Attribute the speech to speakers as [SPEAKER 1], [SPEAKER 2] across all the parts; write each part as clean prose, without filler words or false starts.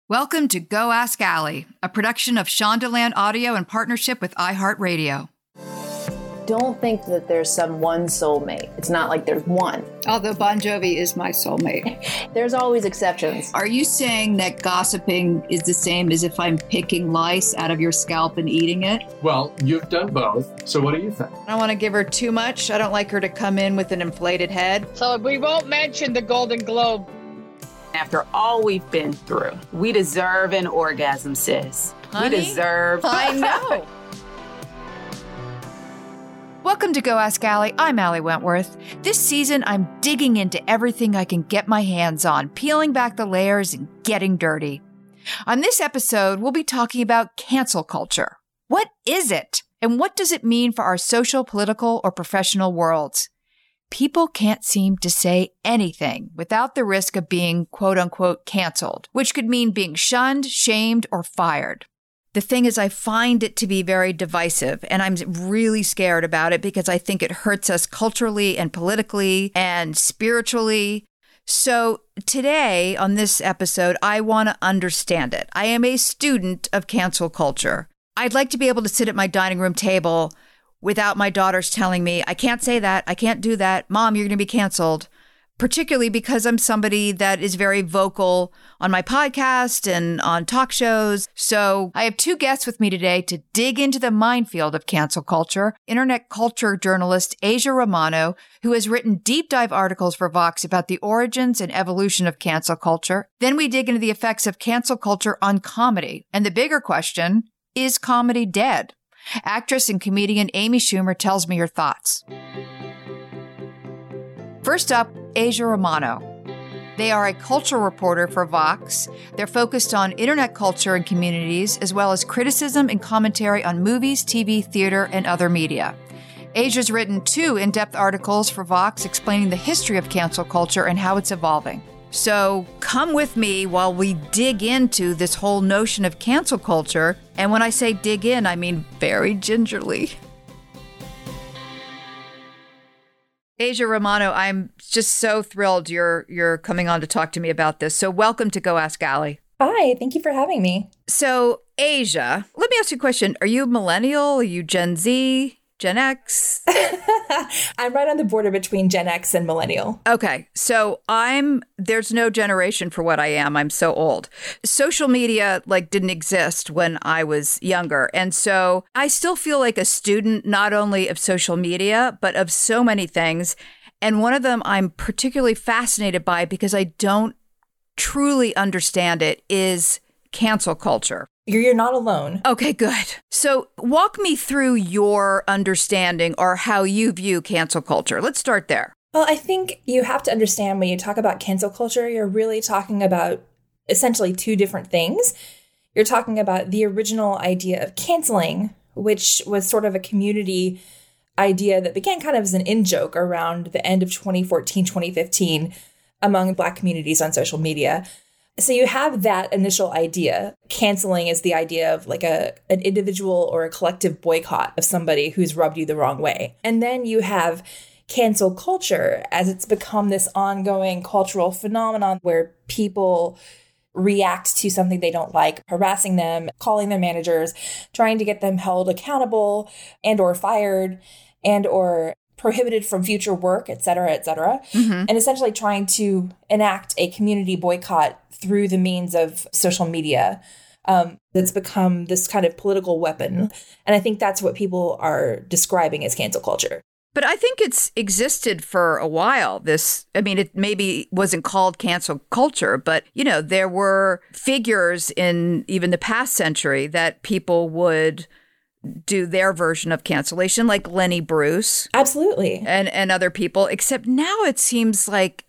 [SPEAKER 1] Welcome to Go Ask Allie, a production of Shondaland Audio in partnership with iHeartRadio.
[SPEAKER 2] Don't think that there's some one soulmate. It's not like there's one.
[SPEAKER 1] Although Bon Jovi is my soulmate.
[SPEAKER 2] There's always exceptions.
[SPEAKER 1] Are you saying that gossiping is the same as if I'm picking lice out of your scalp and eating it?
[SPEAKER 3] Well, you've done both, so what do you think?
[SPEAKER 1] I don't want to give her too much. I don't like her to come in with an inflated head.
[SPEAKER 4] So we won't mention the Golden Globe.
[SPEAKER 5] After all we've been through, we deserve an orgasm, sis.
[SPEAKER 1] Honey,
[SPEAKER 5] we deserve...
[SPEAKER 1] I know. Welcome to Go Ask Allie. I'm Allie Wentworth. This season, I'm digging into everything I can get my hands on, peeling back the layers and getting dirty. On this episode, we'll be talking about cancel culture. What is it? And what does it mean for our social, political, or professional worlds? People can't seem to say anything without the risk of being quote-unquote canceled, which could mean being shunned, shamed, or fired. The thing is, I find it to be very divisive, and I'm really scared about it because I think it hurts us culturally and politically and spiritually. So today, on this episode, I want to understand it. I am a student of cancel culture. I'd like to be able to sit at my dining room table without my daughters telling me, I can't say that, I can't do that, Mom, you're going to be canceled. Particularly because I'm somebody that is very vocal on my podcast and on talk shows. So I have two guests with me today to dig into the minefield of cancel culture. Internet culture journalist Asia Romano, who has written deep dive articles for Vox about the origins and evolution of cancel culture. Then we dig into the effects of cancel culture on comedy. And the bigger question, is comedy dead? Actress and comedian Amy Schumer tells me her thoughts. First up, Asia Romano. They are a culture reporter for Vox. They're focused on internet culture and communities, as well as criticism and commentary on movies, TV, theater, and other media. Asia's written 2 in-depth articles for Vox explaining the history of cancel culture and how it's evolving. So come with me while we dig into this whole notion of cancel culture. And when I say dig in, I mean very gingerly. Asia Romano, I'm just so thrilled you're coming on to talk to me about this. So welcome to Go Ask Allie.
[SPEAKER 6] Hi, thank you for having me.
[SPEAKER 1] So Asia, let me ask you a question. Are you millennial? Are you Gen Z? Gen X?
[SPEAKER 6] I'm right on the border between Gen X and millennial.
[SPEAKER 1] Okay, so there's no generation for what I am. I'm so old. Social media didn't exist when I was younger. And so I still feel like a student, not only of social media, but of so many things. And one of them I'm particularly fascinated by because I don't truly understand it is cancel culture.
[SPEAKER 6] You're not alone.
[SPEAKER 1] Okay, good. So walk me through your understanding or how you view cancel culture. Let's start there.
[SPEAKER 6] Well, I think you have to understand when you talk about cancel culture, you're really talking about essentially 2 different things. You're talking about the original idea of canceling, which was sort of a community idea that began kind of as an in-joke around the end of 2014, 2015 among Black communities on social media. So you have that initial idea. Canceling is the idea of an individual or a collective boycott of somebody who's rubbed you the wrong way. And then you have cancel culture as it's become this ongoing cultural phenomenon where people react to something they don't like, harassing them, calling their managers, trying to get them held accountable and or fired and or prohibited from future work, et cetera, and essentially trying to enact a community boycott through the means of social media that's become this kind of political weapon. And I think that's what people are describing as cancel culture.
[SPEAKER 1] But I think it's existed for a while. It maybe wasn't called cancel culture, but, there were figures in even the past century that people would do their version of cancellation, like Lenny Bruce.
[SPEAKER 6] Absolutely.
[SPEAKER 1] And other people, except now it seems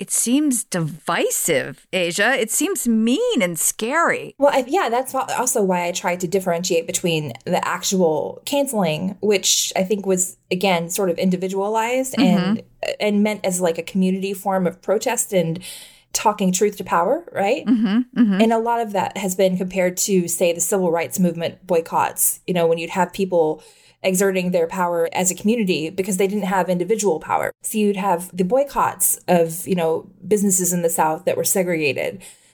[SPEAKER 1] divisive, Asia. It seems mean and scary.
[SPEAKER 6] Well, that's also why I tried to differentiate between the actual canceling, which I think was, again, sort of individualized and meant as a community form of protest and talking truth to power, right? And a lot of that has been compared to, say, the civil rights movement boycotts, when you'd have people exerting their power as a community because they didn't have individual power. So you'd have the boycotts of, businesses in the South that were segregated.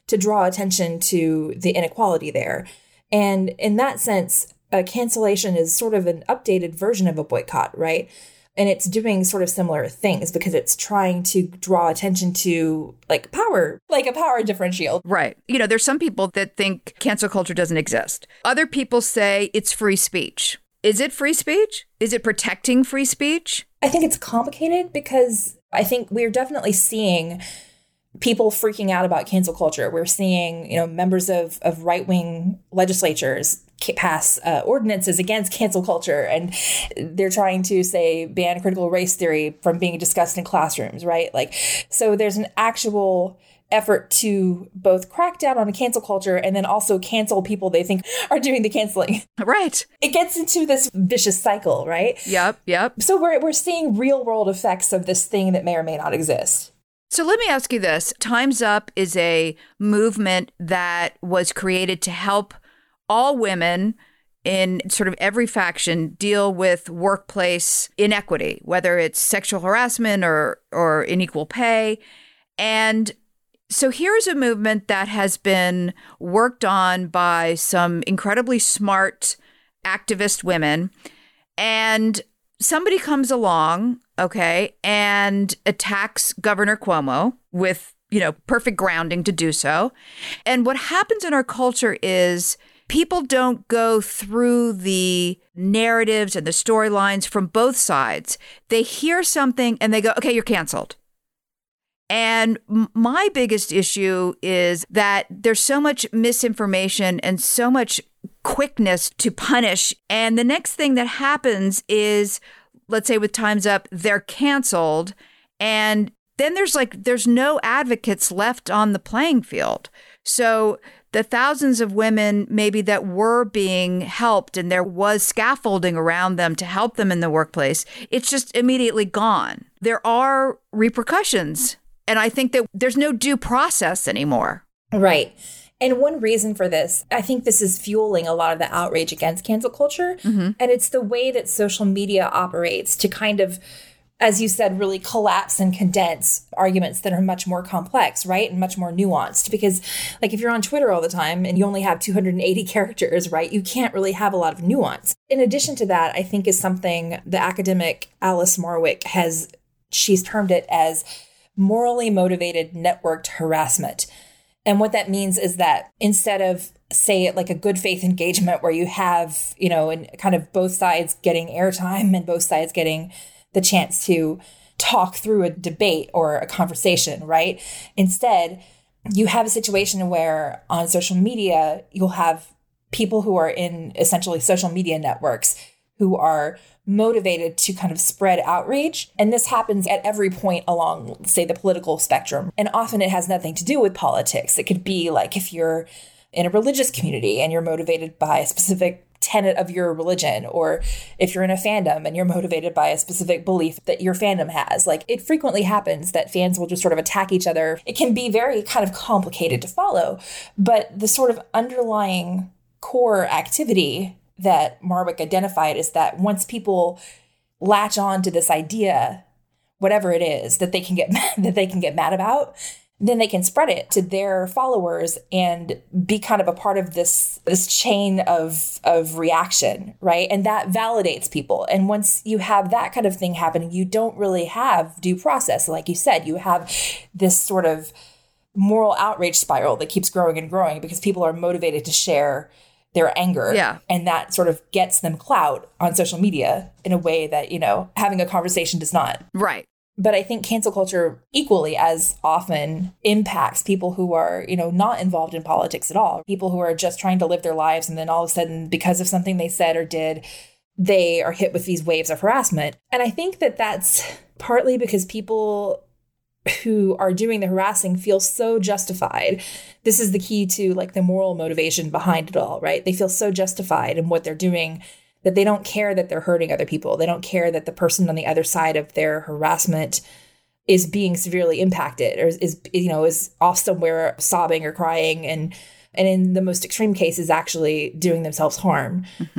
[SPEAKER 6] to draw attention to the inequality there. And in that sense, a cancellation is sort of an updated version of a boycott, right? And it's doing sort of similar things because it's trying to draw attention to like power, like a power differential.
[SPEAKER 1] Right. You know, there's some people that think cancel culture doesn't exist. Other people say it's free speech. Is it free speech? Is it protecting free speech?
[SPEAKER 6] I think it's complicated because I think we're definitely seeing people freaking out about cancel culture. We're seeing, you know, members of right-wing legislatures pass ordinances against cancel culture, and they're trying to, say, ban critical race theory from being discussed in classrooms, right? Like, so there's an actual effort to both crack down on cancel culture and then also cancel people they think are doing the canceling.
[SPEAKER 1] Right.
[SPEAKER 6] It gets into this vicious cycle, right?
[SPEAKER 1] Yep.
[SPEAKER 6] So we're seeing real world effects of this thing that may or may not exist.
[SPEAKER 1] So let me ask you this. Time's Up is a movement that was created to help all women in sort of every faction deal with workplace inequity, whether it's sexual harassment or unequal pay. And so here's a movement that has been worked on by some incredibly smart activist women. And somebody comes along, okay, and attacks Governor Cuomo with, you know, perfect grounding to do so. And what happens in our culture is people don't go through the narratives and the storylines from both sides. They hear something and they go, okay, you're canceled. And my biggest issue is that there's so much misinformation and so much quickness to punish. And the next thing that happens is, let's say with Time's Up, they're canceled. And then there's no advocates left on the playing field. So the thousands of women maybe that were being helped and there was scaffolding around them to help them in the workplace, it's just immediately gone. There are repercussions. And I think that there's no due process anymore.
[SPEAKER 6] Right. And one reason for this, I think this is fueling a lot of the outrage against cancel culture. Mm-hmm. And it's the way that social media operates to kind of, as you said, really collapse and condense arguments that are much more complex, right? And much more nuanced. Because like if you're on Twitter all the time and you only have 280 characters, right, you can't really have a lot of nuance. In addition to that, I think is something the academic Alice Marwick she's termed it as morally motivated networked harassment. And what that means is that instead of, say, like a good faith engagement where you have, you know, and kind of both sides getting airtime and both sides getting the chance to talk through a debate or a conversation, right? Instead, you have a situation where on social media, you'll have people who are in essentially social media networks who are motivated to kind of spread outrage. And this happens at every point along, say, the political spectrum. And often it has nothing to do with politics. It could be like if you're in a religious community and you're motivated by a specific tenet of your religion, or if you're in a fandom and you're motivated by a specific belief that your fandom has. Like, it frequently happens that fans will just sort of attack each other. It can be very kind of complicated to follow, but the sort of underlying core activity that Marwick identified is that once people latch on to this idea, whatever it is that they can get mad about, then they can spread it to their followers and be kind of a part of this chain of reaction, right? And that validates people. And once you have that kind of thing happening, you don't really have due process. Like you said, you have this sort of moral outrage spiral that keeps growing and growing because people are motivated to share their anger. Yeah. And that sort of gets them clout on social media in a way that, you know, having a conversation does not.
[SPEAKER 1] Right.
[SPEAKER 6] But I think cancel culture equally as often impacts people who are, you know, not involved in politics at all. People who are just trying to live their lives. And then all of a sudden, because of something they said or did, they are hit with these waves of harassment. And I think that that's partly because people who are doing the harassing feel so justified. This is the key to like the moral motivation behind it all, right? They feel so justified in what they're doing that they don't care that they're hurting other people. They don't care that the person on the other side of their harassment is being severely impacted or is off somewhere sobbing or crying and in the most extreme cases actually doing themselves harm. Mm-hmm.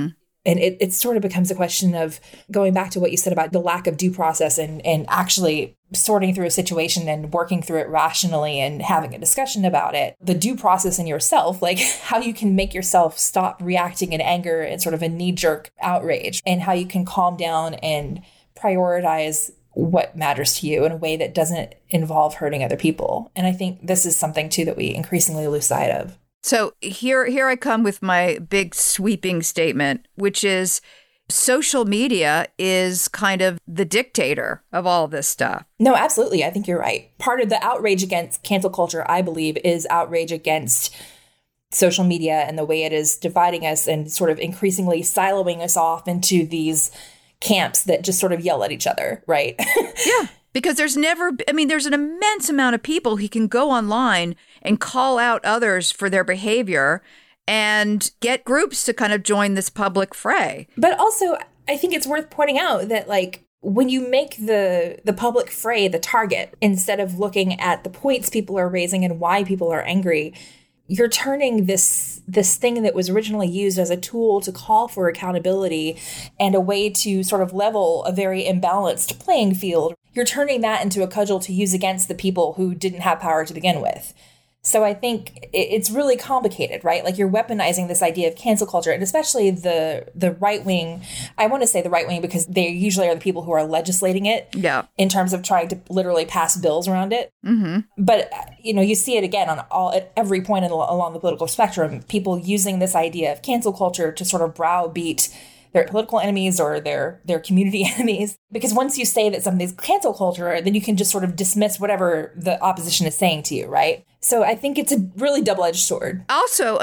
[SPEAKER 6] And it sort of becomes a question of going back to what you said about the lack of due process and actually sorting through a situation and working through it rationally and having a discussion about it. The due process in yourself, like how you can make yourself stop reacting in anger and sort of a knee-jerk outrage, and how you can calm down and prioritize what matters to you in a way that doesn't involve hurting other people. And I think this is something too that we increasingly lose sight of.
[SPEAKER 1] So here I come with my big sweeping statement, which is social media is kind of the dictator of all this stuff.
[SPEAKER 6] No, absolutely. I think you're right. Part of the outrage against cancel culture, I believe, is outrage against social media and the way it is dividing us and sort of increasingly siloing us off into these camps that just sort of yell at each other, right?
[SPEAKER 1] Yeah. Because there's an immense amount of people who can go online and call out others for their behavior and get groups to kind of join this public fray.
[SPEAKER 6] But also, I think it's worth pointing out that, like, when you make the public fray the target, instead of looking at the points people are raising and why people are angry, you're turning this thing that was originally used as a tool to call for accountability and a way to sort of level a very imbalanced playing field. You're turning that into a cudgel to use against the people who didn't have power to begin with. So I think it's really complicated, right? Like, you're weaponizing this idea of cancel culture, and especially the right wing. I want to say the right wing because they usually are the people who are legislating it.
[SPEAKER 1] Yeah.
[SPEAKER 6] In terms of trying to literally pass bills around it. Mm-hmm. But you see it again at every point along the political spectrum. People using this idea of cancel culture to sort of browbeat their political enemies or their community enemies. Because once you say that something's cancel culture, then you can just sort of dismiss whatever the opposition is saying to you, right? So I think it's a really double-edged sword.
[SPEAKER 1] Also,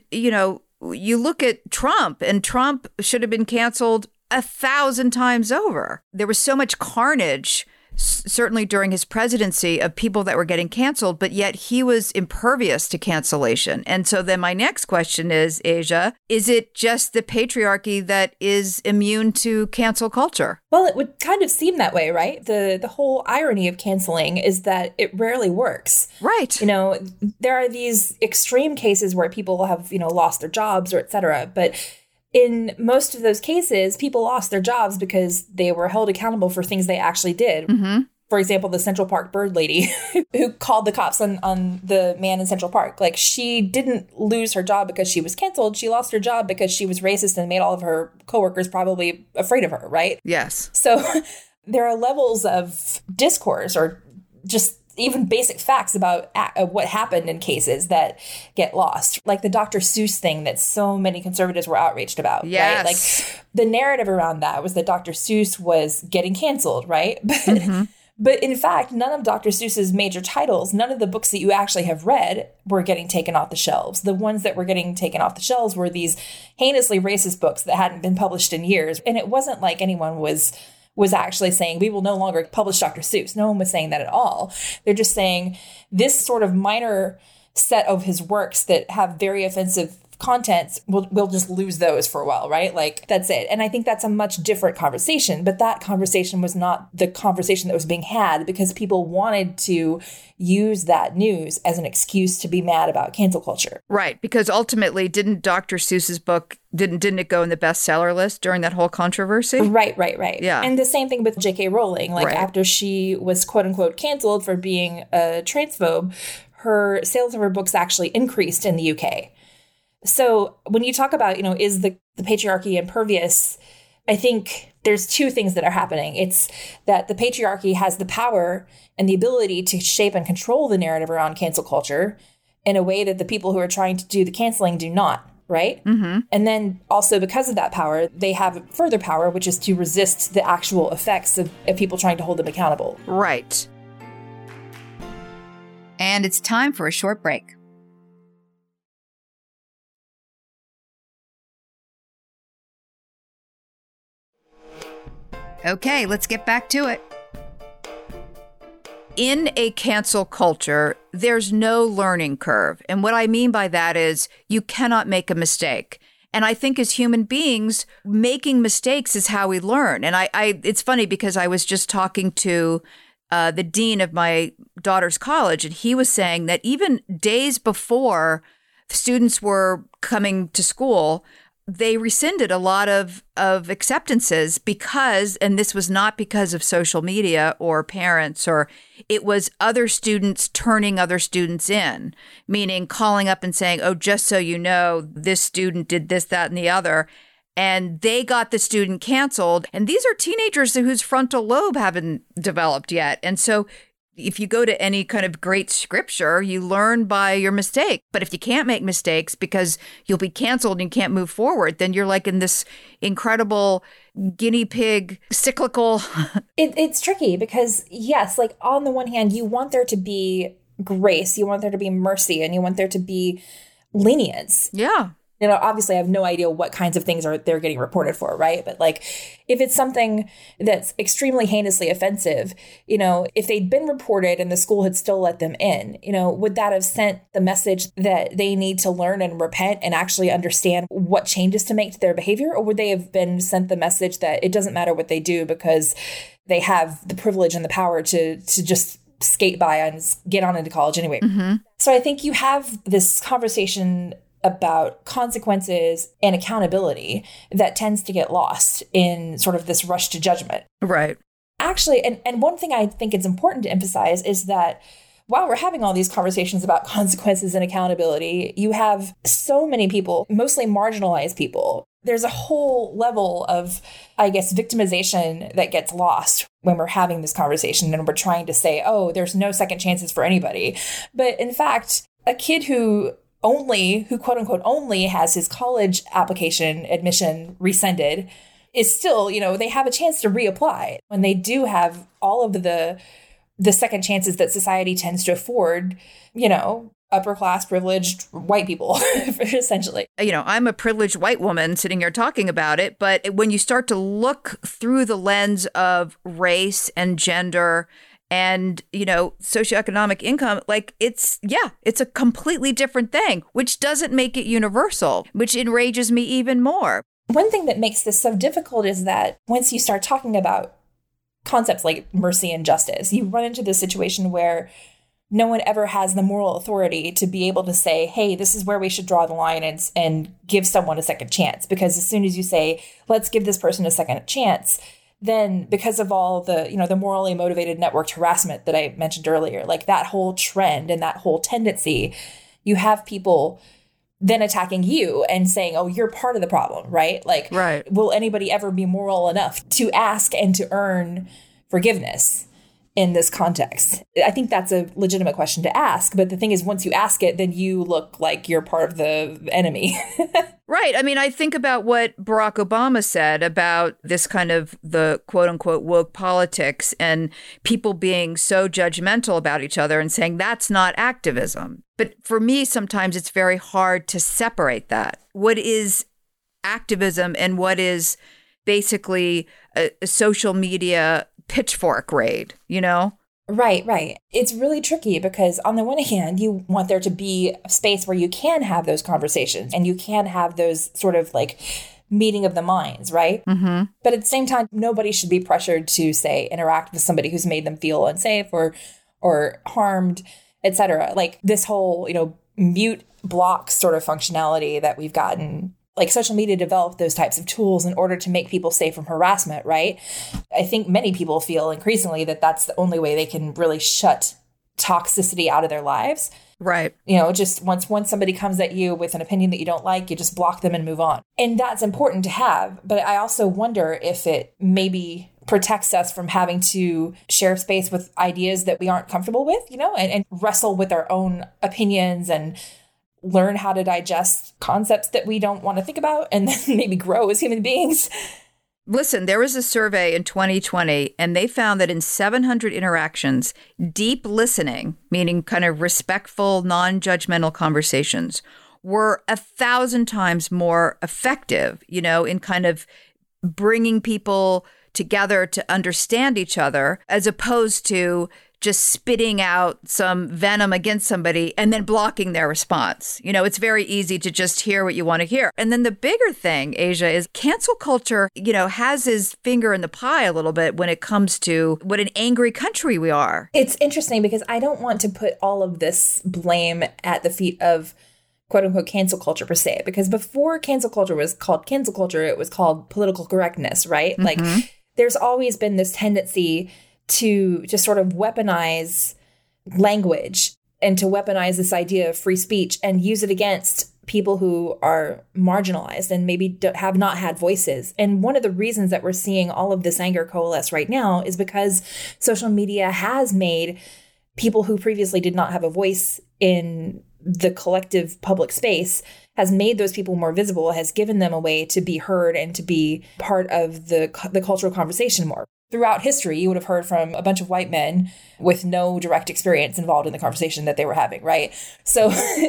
[SPEAKER 1] you look at Trump, and Trump should have been canceled 1,000 times over. There was so much carnage, certainly during his presidency, of people that were getting canceled, but yet he was impervious to cancellation. And so then my next question is, Asia, is it just the patriarchy that is immune to cancel culture?
[SPEAKER 6] Well, it would kind of seem that way, right? The whole irony of canceling is that it rarely works.
[SPEAKER 1] Right.
[SPEAKER 6] There are these extreme cases where people have, lost their jobs or et cetera, but in most of those cases, people lost their jobs because they were held accountable for things they actually did. Mm-hmm. For example, the Central Park bird lady who called the cops on the man in Central Park. Like, she didn't lose her job because she was canceled. She lost her job because she was racist and made all of her coworkers probably afraid of her, right?
[SPEAKER 1] Yes.
[SPEAKER 6] So there are levels of discourse or just even basic facts about what happened in cases that get lost. Like the Dr. Seuss thing that so many conservatives were outraged about,
[SPEAKER 1] yes.
[SPEAKER 6] Right? Like, the narrative around that was that Dr. Seuss was getting canceled, right? But in fact, none of Dr. Seuss's major titles, none of the books that you actually have read were getting taken off the shelves. The ones that were getting taken off the shelves were these heinously racist books that hadn't been published in years. And it wasn't like anyone was actually saying, we will no longer publish Dr. Seuss. No one was saying that at all. They're just saying this sort of minor set of his works that have very offensive contents, we'll just lose those for a while, right? Like, that's it. And I think that's a much different conversation. But that conversation was not the conversation that was being had because people wanted to use that news as an excuse to be mad about cancel culture.
[SPEAKER 1] Right. Because ultimately, didn't Dr. Seuss's book, didn't it go in the bestseller list during that whole controversy?
[SPEAKER 6] Right.
[SPEAKER 1] Yeah.
[SPEAKER 6] And the same thing with J.K. Rowling. Like,
[SPEAKER 1] right.
[SPEAKER 6] After she was quote unquote canceled for being a transphobe, her sales of her books actually increased in the UK. So when you talk about, is the patriarchy impervious, I think there's two things that are happening. It's that the patriarchy has the power and the ability to shape and control the narrative around cancel culture in a way that the people who are trying to do the canceling do not, right? Mm-hmm. And then also because of that power, they have further power, which is to resist the actual effects of people trying to hold them accountable.
[SPEAKER 1] Right. And it's time for a short break. Okay, let's get back to it. In a cancel culture, there's no learning curve. And what I mean by that is you cannot make a mistake. And I think as human beings, making mistakes is how we learn. And it's funny because I was just talking to the dean of my daughter's college, and he was saying that even days before students were coming to school, they rescinded a lot of acceptances because, and this was not because of social media or parents, or it was other students turning other students in, meaning calling up and saying, oh, just so you know, this student did this, that, and the other. And they got the student canceled. And these are teenagers whose frontal lobe haven't developed yet. And so if you go to any kind of great scripture, you learn by your mistake. But if you can't make mistakes because you'll be canceled and you can't move forward, then you're like in this incredible guinea pig cyclical.
[SPEAKER 6] It's tricky because, yes, like on the one hand, you want there to be grace, you want there to be mercy, and you want there to be lenience.
[SPEAKER 1] Yeah.
[SPEAKER 6] You know, obviously I have no idea what kinds of things they're getting reported for, right? But like, if it's something that's extremely heinously offensive, you know, if they'd been reported and the school had still let them in, you know, would that have sent the message that they need to learn and repent and actually understand what changes to make to their behavior? Or would they have been sent the message that it doesn't matter what they do because they have the privilege and the power to just skate by and get on into college anyway?
[SPEAKER 1] Mm-hmm.
[SPEAKER 6] So I think you have this conversation about consequences and accountability that tends to get lost in sort of this rush to judgment.
[SPEAKER 1] Right.
[SPEAKER 6] Actually, and one thing I think it's important to emphasize is that while we're having all these conversations about consequences and accountability, you have so many people, mostly marginalized people. There's a whole level of, I guess, victimization that gets lost when we're having this conversation and we're trying to say, oh, there's no second chances for anybody. But in fact, a kid who quote unquote only has his college application admission rescinded is still, you know, they have a chance to reapply when they do have all of the second chances that society tends to afford, you know, upper class privileged white people, essentially.
[SPEAKER 1] You know, I'm a privileged white woman sitting here talking about it, but when you start to look through the lens of race and gender and, you know, socioeconomic income, like it's a completely different thing, which doesn't make it universal, which enrages me even more.
[SPEAKER 6] One thing that makes this so difficult is that once you start talking about concepts like mercy and justice, you run into this situation where no one ever has the moral authority to be able to say, hey, this is where we should draw the line and give someone a second chance. Because as soon as you say, let's give this person a second chance, then because of all the, you know, the morally motivated networked harassment that I mentioned earlier, like that whole trend and that whole tendency, you have people then attacking you and saying, oh, you're part of the problem, right? Like,
[SPEAKER 1] right.
[SPEAKER 6] Will anybody ever be moral enough to ask and to earn forgiveness in this context? I think that's a legitimate question to ask. But the thing is, once you ask it, then you look like you're part of the enemy.
[SPEAKER 1] Right. I mean, I think about what Barack Obama said about this kind of the quote unquote woke politics and people being so judgmental about each other and saying that's not activism. But for me, sometimes it's very hard to separate that. What is activism and what is basically a social media pitchfork raid, you know?
[SPEAKER 6] Right. It's really tricky because on the one hand, you want there to be a space where you can have those conversations and you can have those sort of like meeting of the minds, right?
[SPEAKER 1] Mm-hmm.
[SPEAKER 6] But at the same time, nobody should be pressured to, say, interact with somebody who's made them feel unsafe or harmed, etc. Like this whole, you know, mute block sort of functionality that we've gotten. Like social media developed those types of tools in order to make people safe from harassment, right? I think many people feel increasingly that that's the only way they can really shut toxicity out of their lives.
[SPEAKER 1] Right.
[SPEAKER 6] You know, just once somebody comes at you with an opinion that you don't like, you just block them and move on. And that's important to have. But I also wonder if it maybe protects us from having to share space with ideas that we aren't comfortable with, you know, and wrestle with our own opinions and learn how to digest concepts that we don't want to think about and then maybe grow as human beings.
[SPEAKER 1] Listen, there was a survey in 2020, and they found that in 700 interactions, deep listening, meaning kind of respectful, non-judgmental conversations, were 1,000 times more effective, you know, in kind of bringing people together to understand each other, as opposed to just spitting out some venom against somebody and then blocking their response. You know, it's very easy to just hear what you want to hear. And then the bigger thing, Asia, is cancel culture, you know, has his finger in the pie a little bit when it comes to what an angry country we are.
[SPEAKER 6] It's interesting because I don't want to put all of this blame at the feet of quote unquote cancel culture per se, because before cancel culture was called cancel culture, it was called political correctness, right? Like there's always been this tendency to just sort of weaponize language and to weaponize this idea of free speech and use it against people who are marginalized and maybe have not had voices. And one of the reasons that we're seeing all of this anger coalesce right now is because social media has made people who previously did not have a voice in the collective public space, has made those people more visible, has given them a way to be heard and to be part of the cultural conversation more. Throughout history, you would have heard from a bunch of white men with no direct experience involved in the conversation that they were having, right? So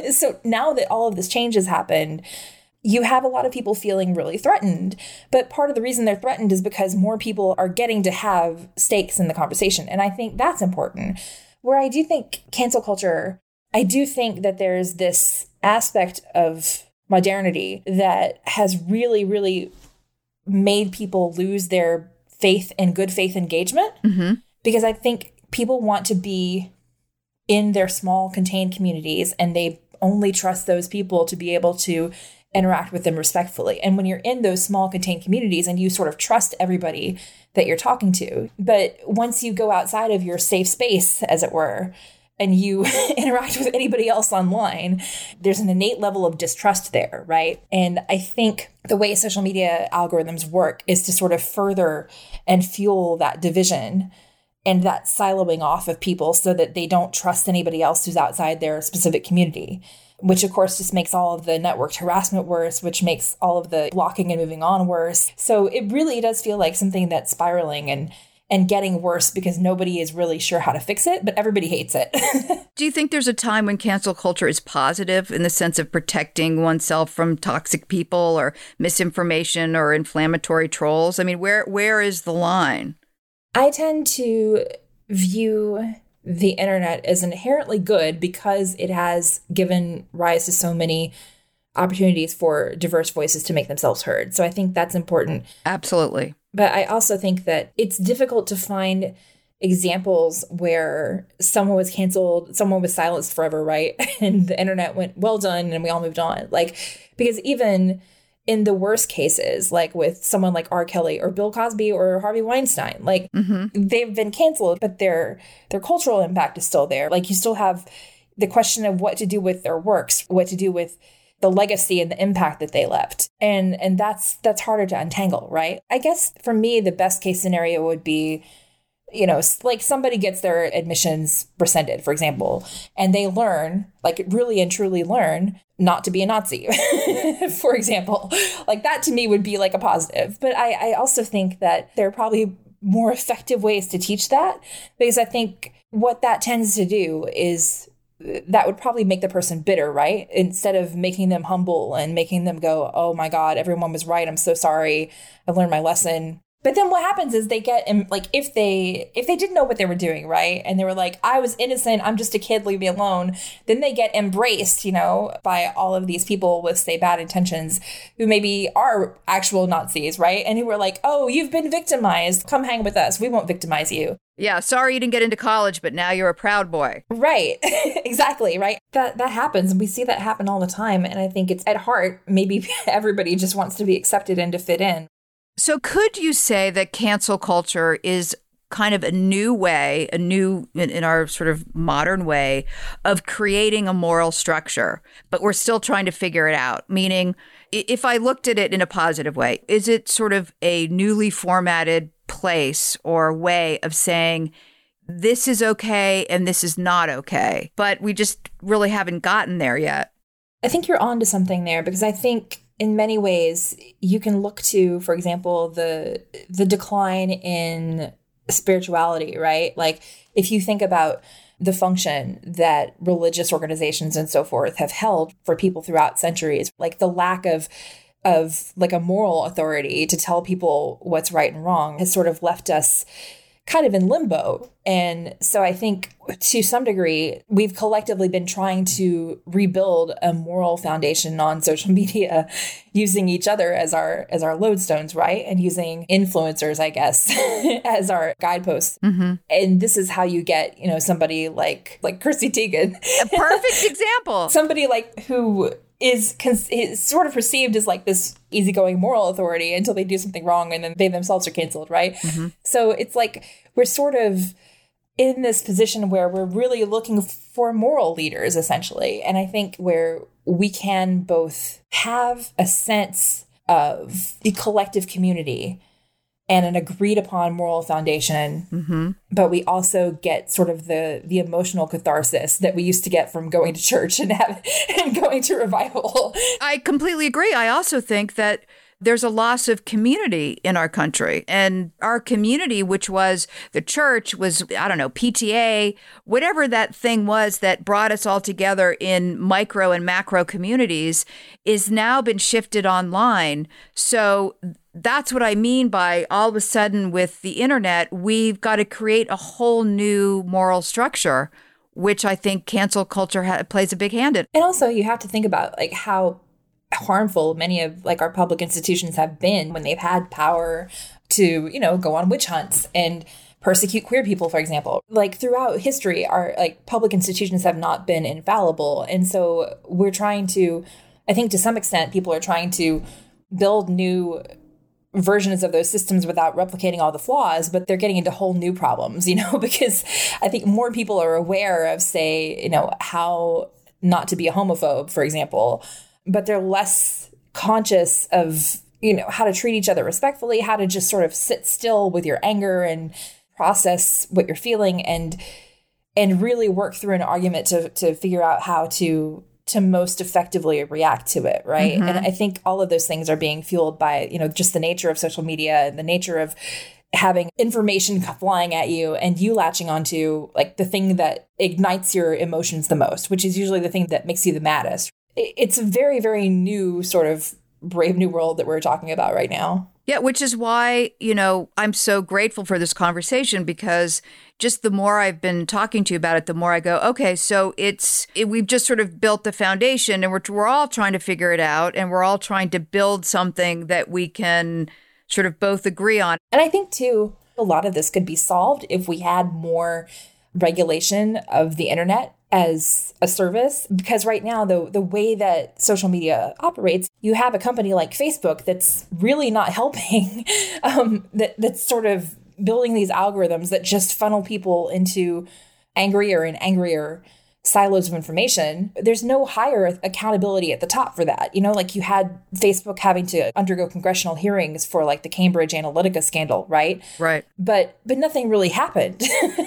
[SPEAKER 6] now that all of this change has happened, you have a lot of people feeling really threatened. But part of the reason they're threatened is because more people are getting to have stakes in the conversation. And I think that's important. Where I do think cancel culture, I do think that there's this aspect of modernity that has really, really made people lose their faith and good faith engagement, because I think people want to be in their small contained communities and they only trust those people to be able to interact with them respectfully. And when you're in those small contained communities and you sort of trust everybody that you're talking to, but once you go outside of your safe space, as it were, and you interact with anybody else online, there's an innate level of distrust there, right? And I think the way social media algorithms work is to sort of further and fuel that division and that siloing off of people so that they don't trust anybody else who's outside their specific community, which of course just makes all of the networked harassment worse, which makes all of the blocking and moving on worse. So it really does feel like something that's spiraling and getting worse because nobody is really sure how to fix it, but everybody hates it.
[SPEAKER 1] Do you think there's a time when cancel culture is positive in the sense of protecting oneself from toxic people or misinformation or inflammatory trolls? I mean, where is the line?
[SPEAKER 6] I tend to view the internet as inherently good because it has given rise to so many opportunities for diverse voices to make themselves heard. So I think that's important.
[SPEAKER 1] Absolutely.
[SPEAKER 6] But I also think that it's difficult to find examples where someone was canceled, someone was silenced forever, right? And the internet went, well done, and we all moved on. Like, because even in the worst cases, like with someone like R. Kelly or Bill Cosby or Harvey Weinstein, like they've been canceled, but their cultural impact is still there. Like you still have the question of what to do with their works, what to do with the legacy and the impact that they left. And that's harder to untangle, right? I guess for me, the best case scenario would be, you know, like somebody gets their admissions rescinded, for example, and they learn, like really and truly learn not to be a Nazi, for example. Like that to me would be like a positive. But I also think that there are probably more effective ways to teach that, because I think what that tends to do is that would probably make the person bitter, right? Instead of making them humble and making them go, oh my God, everyone was right. I'm so sorry. I learned my lesson. But then what happens is they get, like, if they didn't know what they were doing, right? And they were like, I was innocent. I'm just a kid. Leave me alone. Then they get embraced, you know, by all of these people with, say, bad intentions who maybe are actual Nazis, right? And who were like, oh, you've been victimized. Come hang with us. We won't victimize you.
[SPEAKER 1] Yeah, sorry you didn't get into college, but now you're a proud boy.
[SPEAKER 6] Right. Exactly. Right. That happens. And we see that happen all the time. And I think it's at heart, maybe everybody just wants to be accepted and to fit in.
[SPEAKER 1] So could you say that cancel culture is kind of a new way, in our sort of modern way of creating a moral structure, but we're still trying to figure it out? Meaning, if I looked at it in a positive way, is it sort of a newly formatted place or way of saying this is okay and this is not okay, but we just really haven't gotten there yet?
[SPEAKER 6] I think you're onto something there, because I think in many ways you can look to, for example, the decline in spirituality, right? Like if you think about the function that religious organizations and so forth have held for people throughout centuries, like the lack of like a moral authority to tell people what's right and wrong has sort of left us kind of in limbo. And so I think to some degree, we've collectively been trying to rebuild a moral foundation on social media using each other as our lodestones, right? And using influencers, I guess, as our guideposts. Mm-hmm. And this is how you get, you know, somebody like Chrissy Teigen.
[SPEAKER 1] A perfect example.
[SPEAKER 6] Somebody like who is sort of perceived as like this easygoing moral authority until they do something wrong and then they themselves are canceled, right? Mm-hmm. So it's like we're sort of in this position where we're really looking for moral leaders, essentially. And I think where we can both have a sense of the collective community and an agreed upon moral foundation, but we also get sort of the emotional catharsis that we used to get from going to church and going to revival.
[SPEAKER 1] I completely agree. I also think that there's a loss of community in our country, and our community, which was the church, was, I don't know, PTA, whatever that thing was that brought us all together in micro and macro communities, is now been shifted online. So that's what I mean by all of a sudden with the internet, we've got to create a whole new moral structure, which I think cancel culture plays a big hand in.
[SPEAKER 6] And also you have to think about like how harmful many of like our public institutions have been when they've had power to, you know, go on witch hunts and persecute queer people, for example. Like throughout history, our like public institutions have not been infallible. And so we're trying to, I think to some extent, people are trying to build new versions of those systems without replicating all the flaws, but they're getting into whole new problems, you know, because I think more people are aware of, say, you know, how not to be a homophobe, for example, but they're less conscious of, you know, how to treat each other respectfully, how to just sort of sit still with your anger and process what you're feeling and really work through an argument to figure out how to most effectively react to it, right? Mm-hmm. And I think all of those things are being fueled by, you know, just the nature of social media and the nature of having information flying at you and you latching onto like the thing that ignites your emotions the most, which is usually the thing that makes you the maddest. It's a very, very new sort of brave new world that we're talking about right now.
[SPEAKER 1] Yeah, which is why, you know, I'm so grateful for this conversation, because just the more I've been talking to you about it, the more I go, okay, so we've just sort of built the foundation and we're all trying to figure it out and we're all trying to build something that we can sort of both agree on.
[SPEAKER 6] And I think, too, a lot of this could be solved if we had more regulation of the internet as a service, because right now the way that social media operates, you have a company like Facebook that's really not helping, that's sort of building these algorithms that just funnel people into angrier and angrier silos of information. There's no higher accountability at the top for that. You know, like you had Facebook having to undergo congressional hearings for like the Cambridge Analytica scandal, right?
[SPEAKER 1] Right.
[SPEAKER 6] But nothing really happened.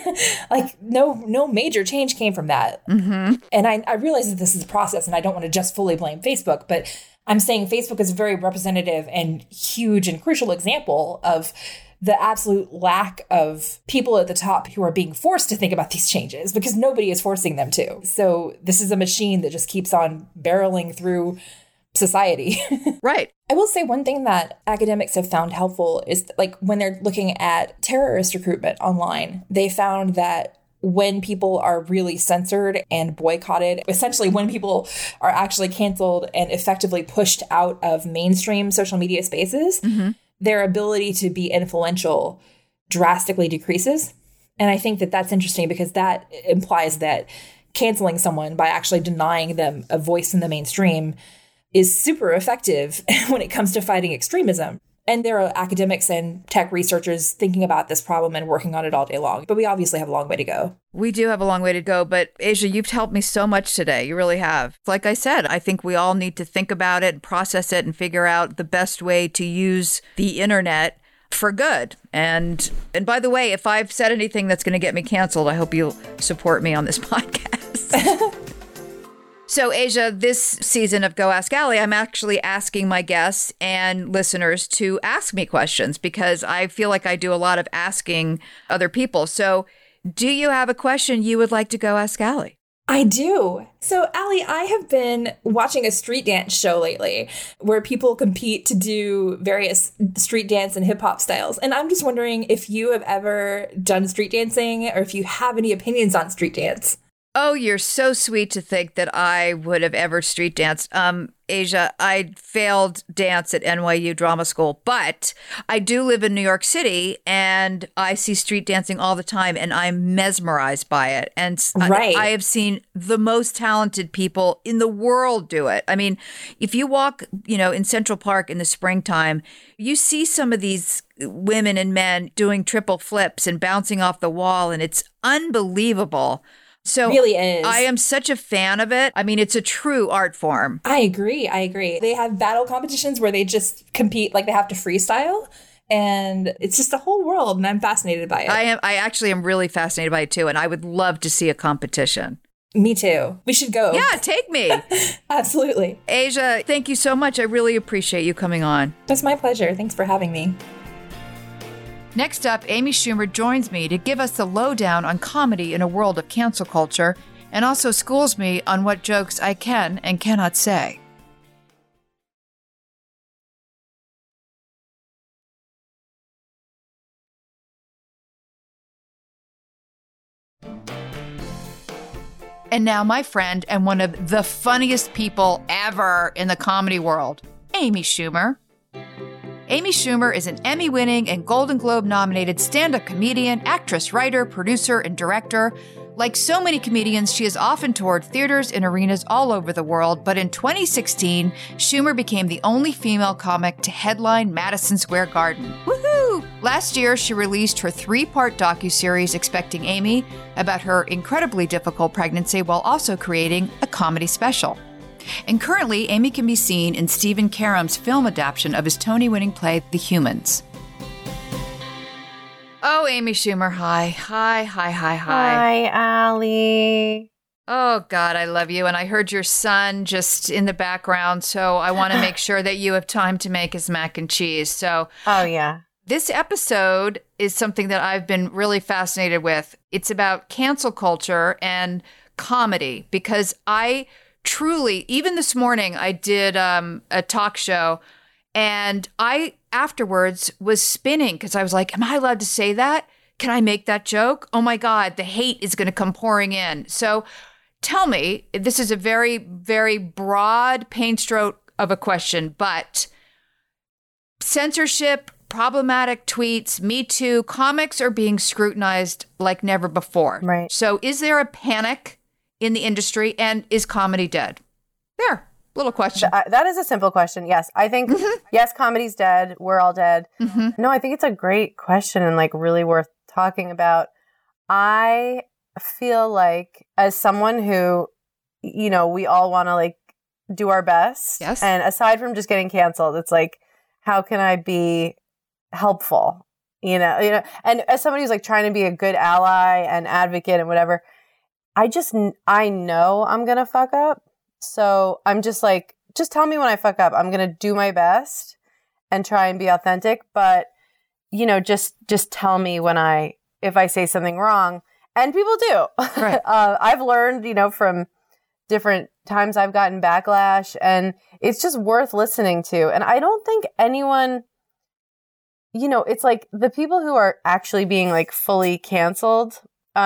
[SPEAKER 6] Like no major change came from that. Mm-hmm. And I realize that this is a process and I don't want to just fully blame Facebook, but I'm saying Facebook is a very representative and huge and crucial example of the absolute lack of people at the top who are being forced to think about these changes because nobody is forcing them to. So this is a machine that just keeps on barreling through society.
[SPEAKER 1] Right.
[SPEAKER 6] I will say one thing that academics have found helpful is like when they're looking at terrorist recruitment online, they found that when people are really censored and boycotted, essentially when people are actually canceled and effectively pushed out of mainstream social media spaces, mm-hmm. their ability to be influential drastically decreases. And I think that that's interesting because that implies that canceling someone by actually denying them a voice in the mainstream is super effective when it comes to fighting extremism. And there are academics and tech researchers thinking about this problem and working on it all day long. But we obviously have a long way to go.
[SPEAKER 1] We do have a long way to go. But Asia, you've helped me so much today. You really have. Like I said, I think we all need to think about it and process it and figure out the best way to use the internet for good. And by the way, if I've said anything that's going to get me canceled, I hope you'll support me on this podcast. So, Asia, this season of Go Ask Allie, I'm actually asking my guests and listeners to ask me questions because I feel like I do a lot of asking other people. So, do you have a question you would like to go ask Allie?
[SPEAKER 6] I do. So, Allie, I have been watching a street dance show lately where people compete to do various street dance and hip hop styles. And I'm just wondering if you have ever done street dancing or if you have any opinions on street dance.
[SPEAKER 1] Oh, you're so sweet to think that I would have ever street danced. Asia, I failed dance at NYU Drama School, but I do live in New York City and I see street dancing all the time and I'm mesmerized by it. And
[SPEAKER 6] Right.
[SPEAKER 1] I have seen the most talented people in the world do it. I mean, if you walk, in Central Park in the springtime, you see some of these women and men doing triple flips and bouncing off the wall, and it's unbelievable. So
[SPEAKER 6] Really is.
[SPEAKER 1] I am such a fan of it. I mean, it's a true art form.
[SPEAKER 6] I agree. They have battle competitions where they just compete, like they have to freestyle. And it's just a whole world, and I'm fascinated by it.
[SPEAKER 1] I actually am really fascinated by it too, and I would love to see a competition.
[SPEAKER 6] Me too. We should go.
[SPEAKER 1] Yeah, take me.
[SPEAKER 6] Absolutely.
[SPEAKER 1] Asia, thank you so much. I really appreciate you coming on.
[SPEAKER 6] It's my pleasure. Thanks for having me.
[SPEAKER 1] Next up, Amy Schumer joins me to give us the lowdown on comedy in a world of cancel culture, and also schools me on what jokes I can and cannot say. And now my friend and one of the funniest people ever in the comedy world, Amy Schumer. Amy Schumer is an Emmy-winning and Golden Globe-nominated stand-up comedian, actress, writer, producer, and director. Like so many comedians, she has often toured theaters and arenas all over the world, but in 2016, Schumer became the only female comic to headline Madison Square Garden. Woohoo! Last year, she released her 3-part docuseries, Expecting Amy, about her incredibly difficult pregnancy while also creating a comedy special. And currently, Amy can be seen in Stephen Karam's film adaptation of his Tony-winning play, The Humans. Oh, Amy Schumer, hi. Hi.
[SPEAKER 7] Hi, Allie.
[SPEAKER 1] Oh, God, I love you. And I heard your son just in the background, so I want to make sure that you have time to make his mac and cheese. So,
[SPEAKER 7] oh, yeah.
[SPEAKER 1] This episode is something that I've been really fascinated with. It's about cancel culture and comedy, because I truly, even this morning, I did a talk show, and I afterwards was spinning because I was like, am I allowed to say that? Can I make that joke? Oh my God, the hate is going to come pouring in. So tell me, this is a very, very broad paintstroke of a question, but censorship, problematic tweets, Me Too, comics are being scrutinized like never before.
[SPEAKER 7] Right.
[SPEAKER 1] So is there a panic in the industry, and is comedy dead? There, little question.
[SPEAKER 7] That is a simple question. Yes. I think, yes, comedy's dead. We're all dead.
[SPEAKER 1] Mm-hmm.
[SPEAKER 7] No, I think it's a great question and like really worth talking about. I feel like as someone who, we all want to like do our best.
[SPEAKER 1] Yes.
[SPEAKER 7] And aside from just getting canceled, it's like, how can I be helpful? And as somebody who's like trying to be a good ally and advocate and whatever, I know I'm going to fuck up. So I'm just like, just tell me when I fuck up. I'm going to do my best and try and be authentic. But, just tell me if I say something wrong. And people do.
[SPEAKER 1] Right.
[SPEAKER 7] I've learned, from different times I've gotten backlash, and it's just worth listening to. And I don't think anyone, it's like the people who are actually being like fully canceled,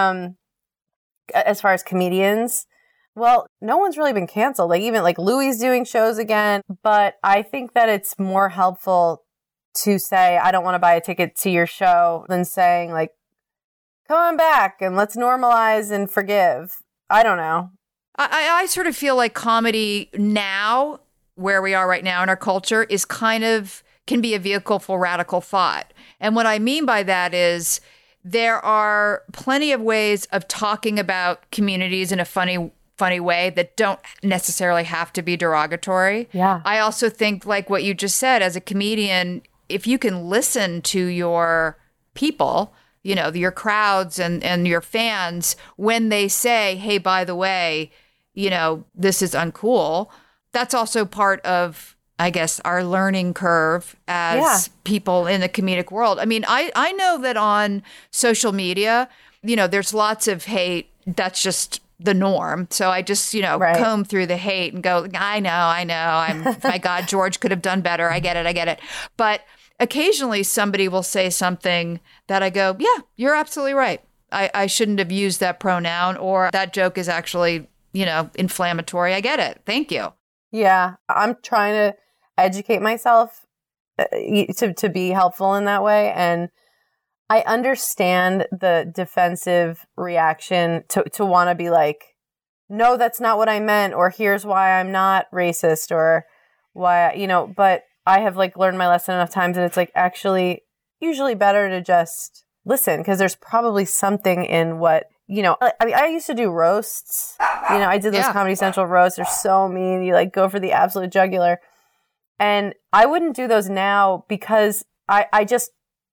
[SPEAKER 7] as far as comedians, well, no one's really been canceled. Like even like Louis doing shows again. But I think that it's more helpful to say, I don't want to buy a ticket to your show, than saying like, come on back and let's normalize and forgive. I don't know.
[SPEAKER 1] I sort of feel like comedy now, where we are right now in our culture, is can be a vehicle for radical thought. And what I mean by that is, there are plenty of ways of talking about communities in a funny way that don't necessarily have to be derogatory.
[SPEAKER 7] Yeah.
[SPEAKER 1] I also think, like what you just said, as a comedian, if you can listen to your people, your crowds and your fans, when they say, hey, by the way, this is uncool, that's also part of, I guess, our learning curve as people in the comedic world. I mean, I know that on social media, there's lots of hate. That's just the norm. So I just,
[SPEAKER 7] right.
[SPEAKER 1] comb through the hate and go, I know. My God, George could have done better. I get it. But occasionally somebody will say something that I go, yeah, you're absolutely right. I shouldn't have used that pronoun, or that joke is actually, inflammatory. I get it. Thank you.
[SPEAKER 7] Yeah, I'm trying to educate myself to be helpful in that way. And I understand the defensive reaction to want to be like, no, that's not what I meant, or here's why I'm not racist, or why, but I have like learned my lesson enough times that it's like actually usually better to just listen, because there's probably something in what, I used to do roasts, I did those Comedy Central roasts. They're so mean. You like go for the absolute jugular. And I wouldn't do those now because I just,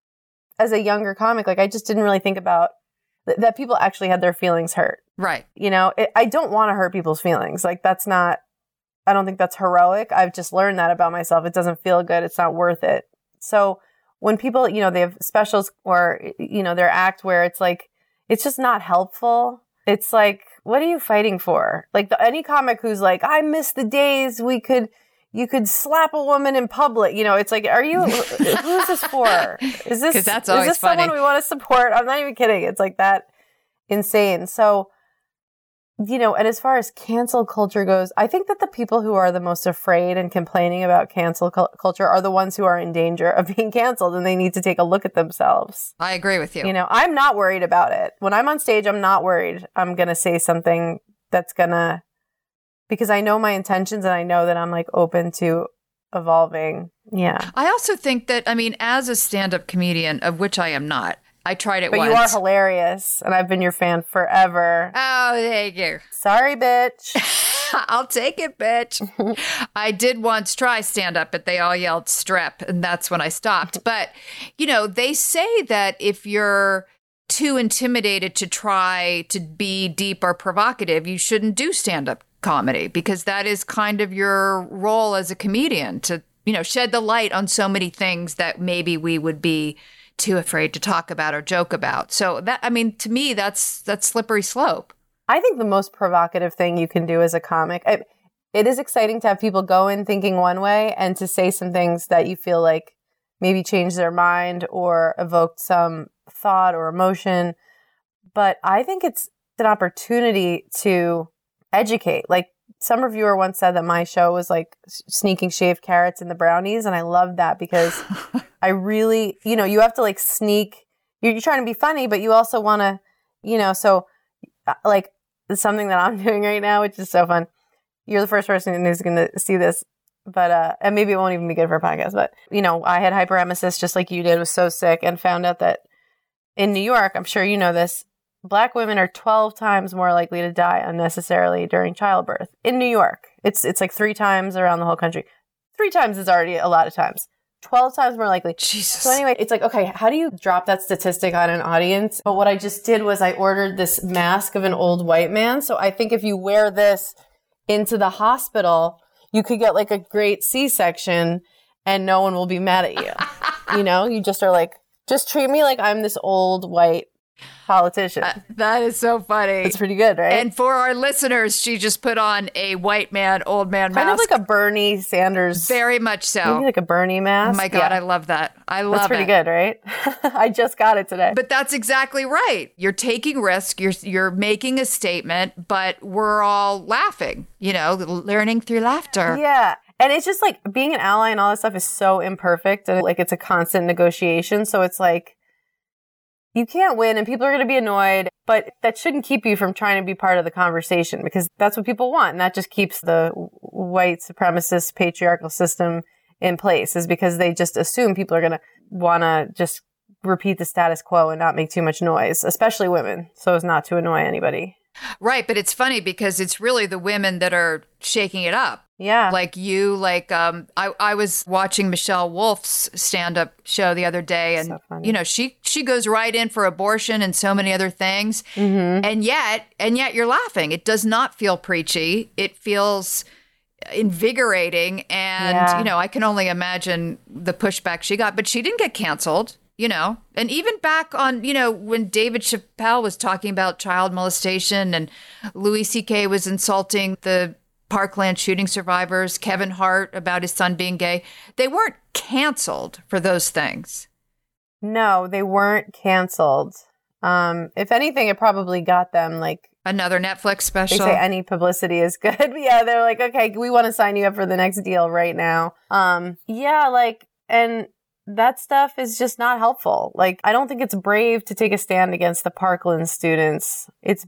[SPEAKER 7] as a younger comic, like I just didn't really think about that people actually had their feelings hurt.
[SPEAKER 1] Right.
[SPEAKER 7] I don't want to hurt people's feelings. Like I don't think that's heroic. I've just learned that about myself. It doesn't feel good. It's not worth it. So when people, they have specials or, their act where it's like, it's just not helpful. It's like, what are you fighting for? Like any comic who's like, I miss the days you could slap a woman in public. It's like, who's this for? Is this
[SPEAKER 1] funny.
[SPEAKER 7] Someone we want to support? I'm not even kidding. It's like that insane. So, and as far as cancel culture goes, I think that the people who are the most afraid and complaining about cancel culture are the ones who are in danger of being canceled, and they need to take a look at themselves.
[SPEAKER 1] I agree with you.
[SPEAKER 7] I'm not worried about it. When I'm on stage, I'm not worried I'm going to say something that's going to, because I know my intentions and I know that I'm like open to evolving. Yeah.
[SPEAKER 1] I also think that, as a stand-up comedian, of which I am not, I tried it
[SPEAKER 7] but
[SPEAKER 1] once.
[SPEAKER 7] You are hilarious, and I've been your fan forever.
[SPEAKER 1] Oh, thank you.
[SPEAKER 7] Sorry, bitch.
[SPEAKER 1] I'll take it, bitch. I did once try stand-up, but they all yelled strep, and that's when I stopped. But, they say that if you're too intimidated to try to be deep or provocative, you shouldn't do stand-up comedy, because that is kind of your role as a comedian, to, shed the light on so many things that maybe we would be too afraid to talk about or joke about. So that, to me, that's slippery slope.
[SPEAKER 7] I think the most provocative thing you can do as a comic, it is exciting to have people go in thinking one way and to say some things that you feel like maybe changed their mind or evoked some thought or emotion. But I think it's an opportunity to educate. Like some reviewer once said that my show was like sneaking shaved carrots in the brownies. And I love that because I really, you have to like sneak, you're trying to be funny, but you also want to, so like something that I'm doing right now, which is so fun. You're the first person who's going to see this, but, and maybe it won't even be good for a podcast, but I had hyperemesis just like you did, was so sick, and found out that in New York, I'm sure you know this, Black women are 12 times more likely to die unnecessarily during childbirth. In New York, it's like 3 times around the whole country. 3 times is already a lot of times. 12 times more likely.
[SPEAKER 1] Jesus.
[SPEAKER 7] So anyway, it's like, okay, how do you drop that statistic on an audience? But what I just did was I ordered this mask of an old white man. So I think if you wear this into the hospital, you could get like a great C-section and no one will be mad at you. You just are like, just treat me like I'm this old white politician.
[SPEAKER 1] That is so funny.
[SPEAKER 7] It's pretty good, right?
[SPEAKER 1] And for our listeners, she just put on a white man, old man mask.
[SPEAKER 7] Kind of like a Bernie Sanders.
[SPEAKER 1] Very much so.
[SPEAKER 7] Maybe like a Bernie mask.
[SPEAKER 1] Oh my God, yeah. I love that. I love it.
[SPEAKER 7] That's pretty good, right? I just got it today.
[SPEAKER 1] But that's exactly right. You're taking risk. You're making a statement, but we're all laughing, learning through laughter.
[SPEAKER 7] Yeah. And it's just like being an ally and all this stuff is so imperfect, and like it's a constant negotiation. So it's like, you can't win and people are going to be annoyed, but that shouldn't keep you from trying to be part of the conversation, because that's what people want. And that just keeps the white supremacist patriarchal system in place, is because they just assume people are going to want to just repeat the status quo and not make too much noise, especially women, so as not to annoy anybody.
[SPEAKER 1] Right. But it's funny because it's really the women that are shaking it up.
[SPEAKER 7] Yeah.
[SPEAKER 1] Like you, I was watching Michelle Wolf's stand-up show the other day, and,
[SPEAKER 7] so
[SPEAKER 1] she goes right in for abortion and so many other things. Mm-hmm. And yet you're laughing. It does not feel preachy. It feels invigorating. And, I can only imagine the pushback she got, but she didn't get canceled. And even back on, when David Chappelle was talking about child molestation and Louis C.K. was insulting the Parkland shooting survivors, Kevin Hart about his son being gay, they weren't canceled for those things.
[SPEAKER 7] No, they weren't canceled. If anything, it probably got them like
[SPEAKER 1] Another Netflix
[SPEAKER 7] they
[SPEAKER 1] special.
[SPEAKER 7] say any publicity is good. Yeah, they're like, okay, we want to sign you up for the next deal right now. Yeah, like, and that stuff is just not helpful. Like, I don't think it's brave to take a stand against the Parkland students. It's,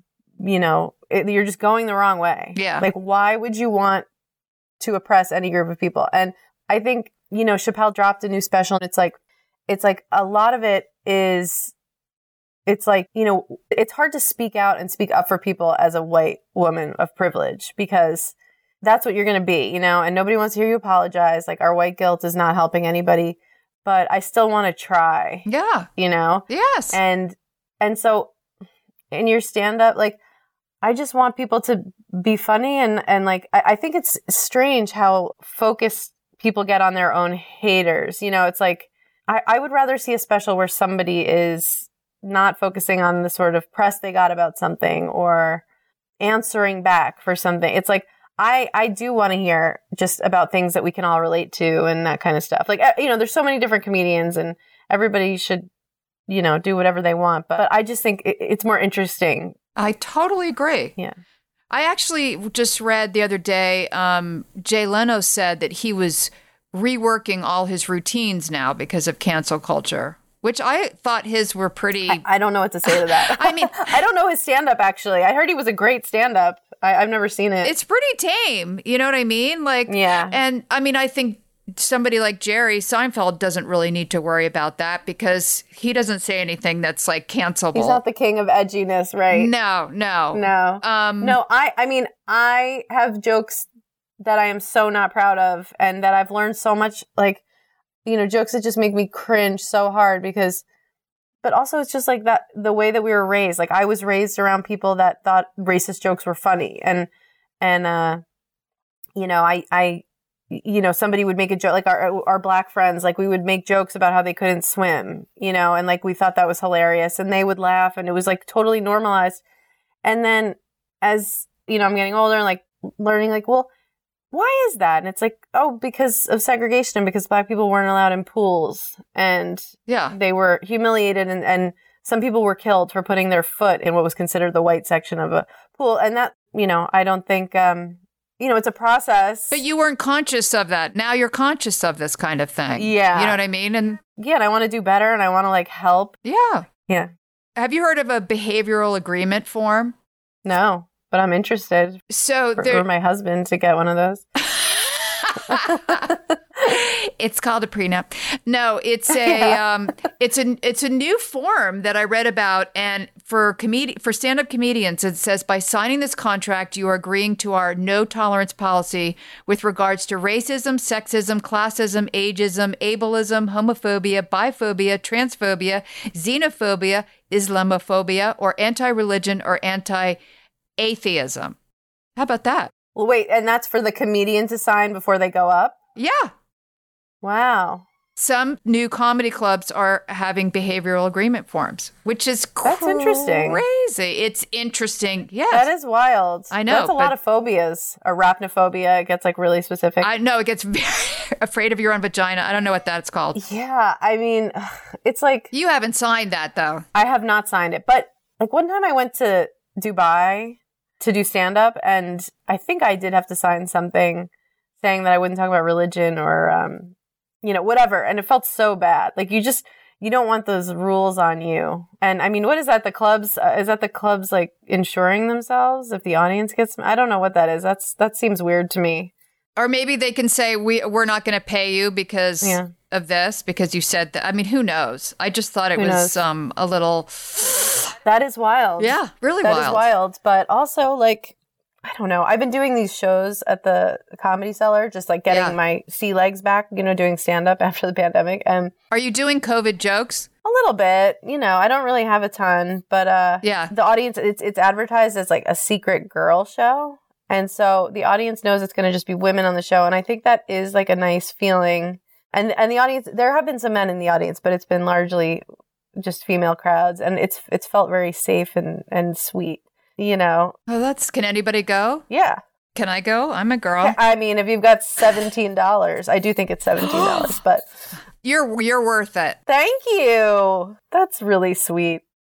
[SPEAKER 7] you're just going the wrong way.
[SPEAKER 1] Yeah.
[SPEAKER 7] Like, why would you want to oppress any group of people? And I think, Chappelle dropped a new special, and it's like a lot of it is, it's like, it's hard to speak out and speak up for people as a white woman of privilege, because that's what you're going to be, and nobody wants to hear you apologize. Like, our white guilt is not helping anybody, but I still want to try.
[SPEAKER 1] Yeah. Yes.
[SPEAKER 7] And so in your stand up, like, I just want people to be funny. And like, I think it's strange how focused people get on their own haters. It's like, I would rather see a special where somebody is not focusing on the sort of press they got about something or answering back for something. It's like, I do want to hear just about things that we can all relate to and that kind of stuff. Like, there's so many different comedians and everybody should, do whatever they want. But I just think it's more interesting.
[SPEAKER 1] I totally agree.
[SPEAKER 7] Yeah.
[SPEAKER 1] I actually just read the other day, Jay Leno said that he was reworking all his routines now because of cancel culture, which I thought his were pretty...
[SPEAKER 7] I don't know what to say to that. I mean, I don't know his stand-up, actually. I heard he was a great stand-up. I've never seen it.
[SPEAKER 1] It's pretty tame. You know what I mean? Like,
[SPEAKER 7] yeah.
[SPEAKER 1] And I mean, I think somebody like Jerry Seinfeld doesn't really need to worry about that because he doesn't say anything that's like cancelable.
[SPEAKER 7] He's not the king of edginess, right?
[SPEAKER 1] No.
[SPEAKER 7] No, I mean, I have jokes that I am so not proud of and that I've learned so much, like, jokes that just make me cringe so hard but also it's just like that, the way that we were raised. Like, I was raised around people that thought racist jokes were funny. And somebody would make a joke, like our black friends, like we would make jokes about how they couldn't swim, and like we thought that was hilarious and they would laugh and it was like totally normalized. And then as, I'm getting older and like learning like, well, why is that? And it's like, oh, because of segregation and because black people weren't allowed in pools and they were humiliated and some people were killed for putting their foot in what was considered the white section of a pool. And that, I don't think, it's a process.
[SPEAKER 1] But you weren't conscious of that. Now you're conscious of this kind of thing.
[SPEAKER 7] Yeah.
[SPEAKER 1] You know what I mean? And
[SPEAKER 7] I want to do better and I want to like help.
[SPEAKER 1] Yeah.
[SPEAKER 7] Yeah.
[SPEAKER 1] Have you heard of a behavioral agreement form?
[SPEAKER 7] No. But I'm interested for my husband to get one of those.
[SPEAKER 1] It's called a prenup. No, it's a it's a new form that I read about, and for stand-up comedians, it says by signing this contract, you are agreeing to our no tolerance policy with regards to racism, sexism, classism, ageism, ableism, homophobia, biphobia, transphobia, xenophobia, Islamophobia, or anti-religion or anti-atheism. How about that?
[SPEAKER 7] Well, wait, and that's for the comedian to sign before they go up?
[SPEAKER 1] Yeah.
[SPEAKER 7] Wow.
[SPEAKER 1] Some new comedy clubs are having behavioral agreement forms, which is
[SPEAKER 7] That's interesting.
[SPEAKER 1] Crazy. It's interesting. Yes.
[SPEAKER 7] That is wild.
[SPEAKER 1] I know.
[SPEAKER 7] That's a lot of phobias. Arachnophobia, it gets like really specific.
[SPEAKER 1] I know. It gets very afraid of your own vagina. I don't know what that's called.
[SPEAKER 7] Yeah. I mean, it's like...
[SPEAKER 1] You haven't signed that, though.
[SPEAKER 7] I have not signed it. But like one time I went to Dubai to do stand-up, and I think I did have to sign something saying that I wouldn't talk about religion or, whatever. And it felt so bad. Like you don't want those rules on you. And I mean, what is that? The clubs, is that the clubs like insuring themselves if the audience gets, I don't know what that is. That seems weird to me.
[SPEAKER 1] Or maybe they can say, we're not going to pay you because of this, because you said that. I mean, who knows? I just thought it was a little...
[SPEAKER 7] That is wild.
[SPEAKER 1] Yeah, really wild.
[SPEAKER 7] That is wild. But also, like, I don't know. I've been doing these shows at the Comedy Cellar, just like getting my sea legs back, doing stand-up after the pandemic.
[SPEAKER 1] Are you doing COVID jokes?
[SPEAKER 7] A little bit. I don't really have a ton. But the audience, it's advertised as like a secret girl show. And so the audience knows it's going to just be women on the show. And I think that is like a nice feeling. And the audience, there have been some men in the audience, but it's been largely just female crowds, and it's felt very safe and sweet, Oh,
[SPEAKER 1] can anybody go?
[SPEAKER 7] Yeah.
[SPEAKER 1] Can I go? I'm a girl.
[SPEAKER 7] I mean, if you've got $17, I do think it's $17, but
[SPEAKER 1] you're worth it.
[SPEAKER 7] Thank you. That's really sweet.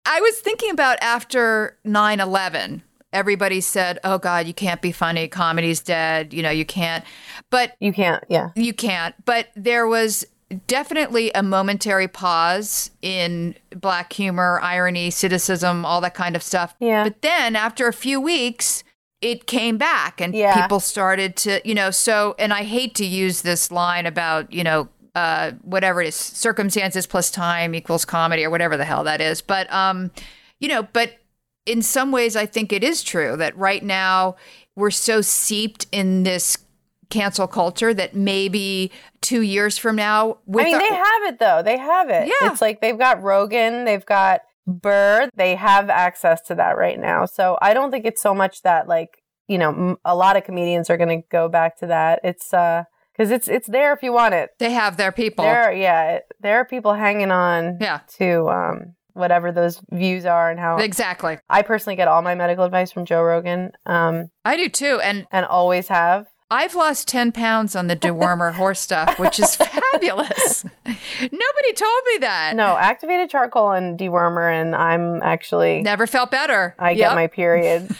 [SPEAKER 1] I was thinking about after 9/11, everybody said, oh God, you can't be funny. Comedy's dead. You can't. But
[SPEAKER 7] You can't, yeah.
[SPEAKER 1] you can't. But there was definitely a momentary pause in Black humor, irony, cynicism, all that kind of stuff.
[SPEAKER 7] Yeah.
[SPEAKER 1] But then after a few weeks, it came back and
[SPEAKER 7] Yeah.
[SPEAKER 1] people started to, and I hate to use this line about, whatever it is, circumstances plus time equals comedy or whatever the hell that is. But, but in some ways, I think it is true that right now we're so seeped in this cancel culture that maybe 2 years from now,
[SPEAKER 7] they have it though. They have it.
[SPEAKER 1] Yeah.
[SPEAKER 7] It's like they've got Rogan, they've got Burr. They have access to that right now. So I don't think it's so much that a lot of comedians are going to go back to that. It's because it's there if you want it.
[SPEAKER 1] they have their people.
[SPEAKER 7] There are people hanging on to whatever those views are and how.
[SPEAKER 1] Exactly.
[SPEAKER 7] I personally get all my medical advice from Joe Rogan.
[SPEAKER 1] I do too. And
[SPEAKER 7] always have.
[SPEAKER 1] I've lost 10 pounds on the dewormer horse stuff, which is fabulous. Nobody told me that.
[SPEAKER 7] No, activated charcoal and dewormer, and I'm actually
[SPEAKER 1] Never felt better.
[SPEAKER 7] I get my period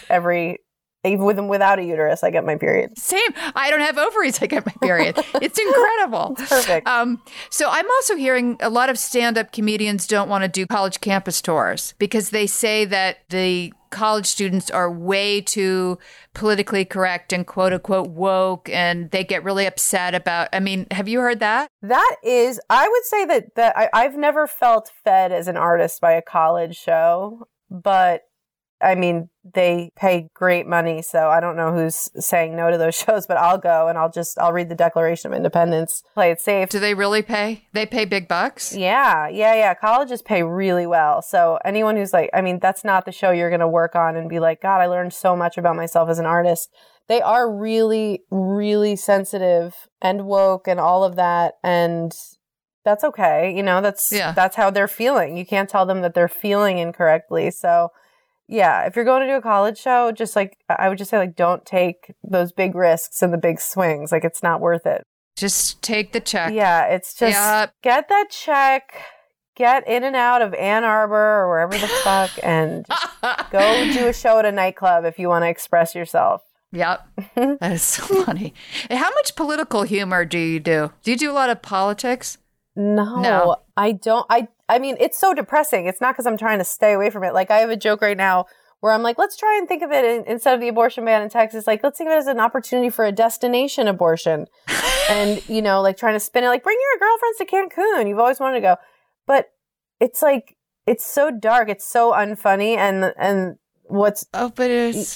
[SPEAKER 7] even without a uterus. I get my period.
[SPEAKER 1] Same. I don't have ovaries. I get my period. It's incredible.
[SPEAKER 7] It's perfect.
[SPEAKER 1] So I'm also hearing a lot of stand-up comedians don't want to do college campus tours because they say that the college students are way too politically correct and quote unquote woke, and they get really upset about. I mean, have you heard that?
[SPEAKER 7] That is, I would say that I've never felt fed as an artist by a college show, but I mean, they pay great money, so I don't know who's saying no to those shows, but I'll go and I'll read the Declaration of Independence, play it safe.
[SPEAKER 1] Do they really pay? They pay big bucks?
[SPEAKER 7] Yeah. Colleges pay really well. So anyone who's that's not the show you're going to work on and be like, God, I learned so much about myself as an artist. They are really, really sensitive and woke and all of that. And that's okay. That's how they're feeling. You can't tell them that they're feeling incorrectly. So yeah, if you're going to do a college show, I would just say don't take those big risks and the big swings. It's not worth it.
[SPEAKER 1] Just take the check.
[SPEAKER 7] Yeah, it's just get that check, get in and out of Ann Arbor or wherever the fuck, and go do a show at a nightclub if you want to express yourself.
[SPEAKER 1] Yep. That is so funny. How much political humor do you do? Do you do a lot of politics?
[SPEAKER 7] No, I don't. I mean, it's so depressing. It's not because I'm trying to stay away from it. I have a joke right now where I'm like, let's try and think of it instead of the abortion ban in Texas, let's think of it as an opportunity for a destination abortion. And, trying to spin it, bring your girlfriends to Cancun. You've always wanted to go. But it's it's so dark. It's so unfunny. And what's,
[SPEAKER 1] but it's,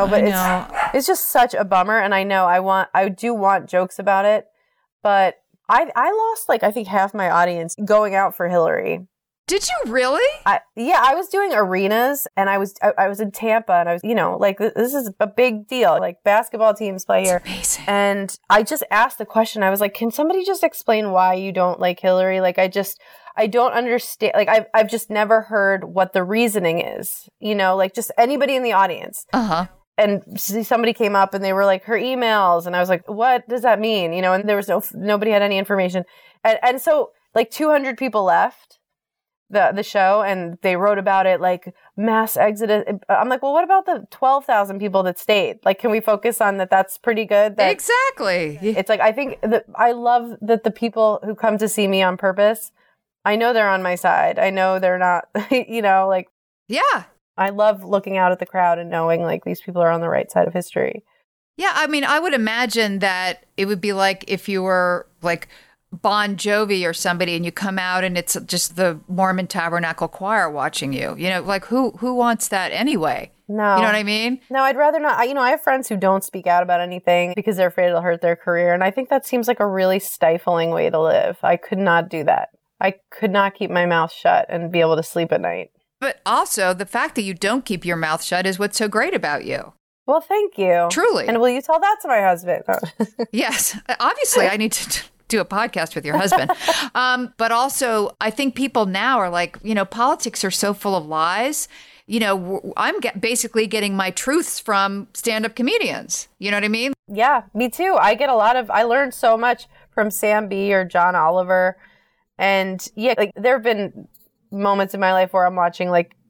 [SPEAKER 7] it's just such a bummer. And I do want jokes about it, but I lost I think half my audience going out for Hillary.
[SPEAKER 1] Did you really?
[SPEAKER 7] I was doing arenas and I was in Tampa and I was, this is a big deal. Basketball teams play here.
[SPEAKER 1] Amazing.
[SPEAKER 7] And I just asked the question. I was like, can somebody just explain why you don't like Hillary? I don't understand. I've just never heard what the reasoning is, just anybody in the audience.
[SPEAKER 1] Uh-huh.
[SPEAKER 7] And somebody came up and they were like, her emails. And I was like, what does that mean? And there was nobody had any information. And so 200 people left the show and they wrote about it, mass exodus. I'm like, well, what about the 12,000 people that stayed? Can we focus on that? That's pretty good.
[SPEAKER 1] Exactly.
[SPEAKER 7] It's I think that I love that the people who come to see me on purpose, I know they're on my side. I know they're not,
[SPEAKER 1] Yeah.
[SPEAKER 7] I love looking out at the crowd and knowing these people are on the right side of history.
[SPEAKER 1] Yeah, I mean, I would imagine that it would be like if you were Bon Jovi or somebody and you come out and it's just the Mormon Tabernacle Choir watching you. Who wants that anyway?
[SPEAKER 7] No.
[SPEAKER 1] You know what I mean?
[SPEAKER 7] No, I'd rather not. I have friends who don't speak out about anything because they're afraid it'll hurt their career. And I think that seems like a really stifling way to live. I could not do that. I could not keep my mouth shut and be able to sleep at night.
[SPEAKER 1] But also, the fact that you don't keep your mouth shut is what's so great about you.
[SPEAKER 7] Well, thank you.
[SPEAKER 1] Truly.
[SPEAKER 7] And will you tell that to my husband?
[SPEAKER 1] Yes. Obviously, I need to do a podcast with your husband. But also, I think people now are politics are so full of lies. I'm basically getting my truths from stand-up comedians. You know what I mean?
[SPEAKER 7] Yeah, me too. I learned so much from Sam B or John Oliver. And yeah, there have been moments in my life where I'm watching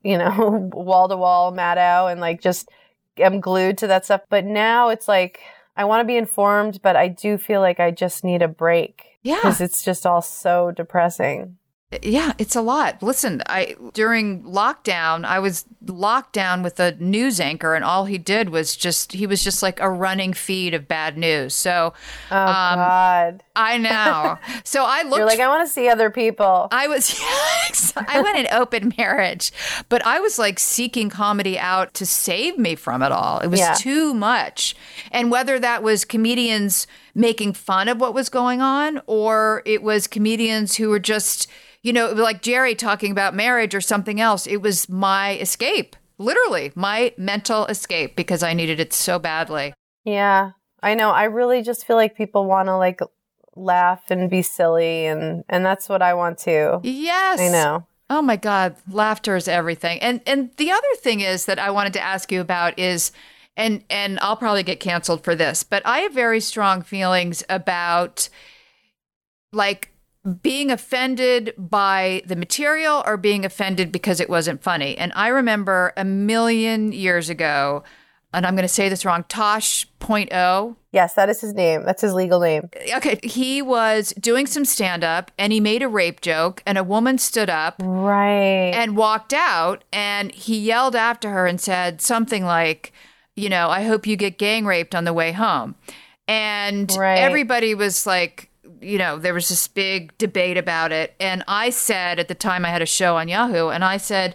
[SPEAKER 7] wall to wall Maddow and like just am glued to that stuff. But now it's like, I want to be informed, but I do feel like I just need a break.
[SPEAKER 1] Yeah.
[SPEAKER 7] Because it's just all so depressing.
[SPEAKER 1] Yeah, it's a lot. Listen, during lockdown, I was locked down with a news anchor, and all he did was he was just like a running feed of bad news. So,
[SPEAKER 7] God,
[SPEAKER 1] I know. So I looked.
[SPEAKER 7] You're like, I want to see other people.
[SPEAKER 1] I went in open marriage, but I was like seeking comedy out to save me from it all. It was too much. And whether that was comedians making fun of what was going on, or it was comedians who were just, like Jerry talking about marriage or something else, it was my escape, literally my mental escape, because I needed it so badly.
[SPEAKER 7] Yeah, I know. I really just feel like people want to like laugh and be silly, and that's what I want to.
[SPEAKER 1] Yes.
[SPEAKER 7] I know.
[SPEAKER 1] Oh my God, laughter is everything. And the other thing is that I wanted to ask you about is, and I'll probably get canceled for this, but I have very strong feelings about like being offended by the material or being offended because it wasn't funny. And I remember a million years ago, and I'm going to say this wrong, Tosh.0.
[SPEAKER 7] Yes, that is his name. That's his legal name.
[SPEAKER 1] Okay. He was doing some stand-up and he made a rape joke and a woman stood up and walked out and he yelled after her and said something like, I hope you get gang raped on the way home. And everybody was like, there was this big debate about it. And I said at the time I had a show on Yahoo and I said,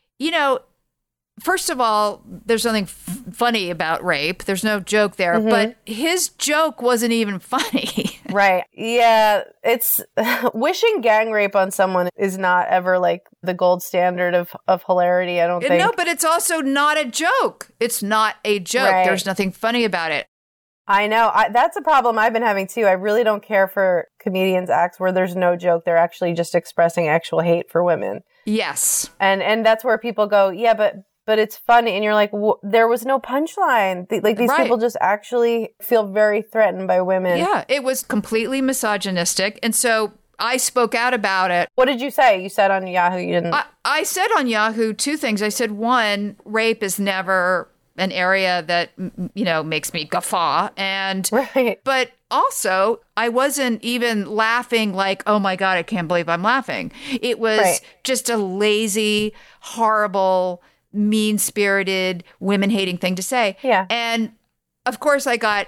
[SPEAKER 1] first of all, there's nothing funny about rape. There's no joke there. But his joke wasn't even funny.
[SPEAKER 7] Right. Yeah. It's wishing gang rape on someone is not ever like the gold standard of hilarity, I don't think.
[SPEAKER 1] No, but it's also not a joke. It's not a joke.
[SPEAKER 7] Right.
[SPEAKER 1] There's nothing funny about it.
[SPEAKER 7] I know. That's a problem I've been having too. I really don't care for comedians' acts where there's no joke. They're actually just expressing actual hate for women.
[SPEAKER 1] Yes.
[SPEAKER 7] And that's where people go, yeah, but it's funny. And you're like, there was no punchline. These people just actually feel very threatened by women.
[SPEAKER 1] Yeah, it was completely misogynistic. And so I spoke out about it.
[SPEAKER 7] What did you say? You said on Yahoo you didn't.
[SPEAKER 1] I said on Yahoo two things. I said, one, rape is never an area that, makes me guffaw. And, but also I wasn't even laughing like, oh my God, I can't believe I'm laughing. It was just a lazy, horrible, mean-spirited, women-hating thing to say.
[SPEAKER 7] Yeah.
[SPEAKER 1] And of course I got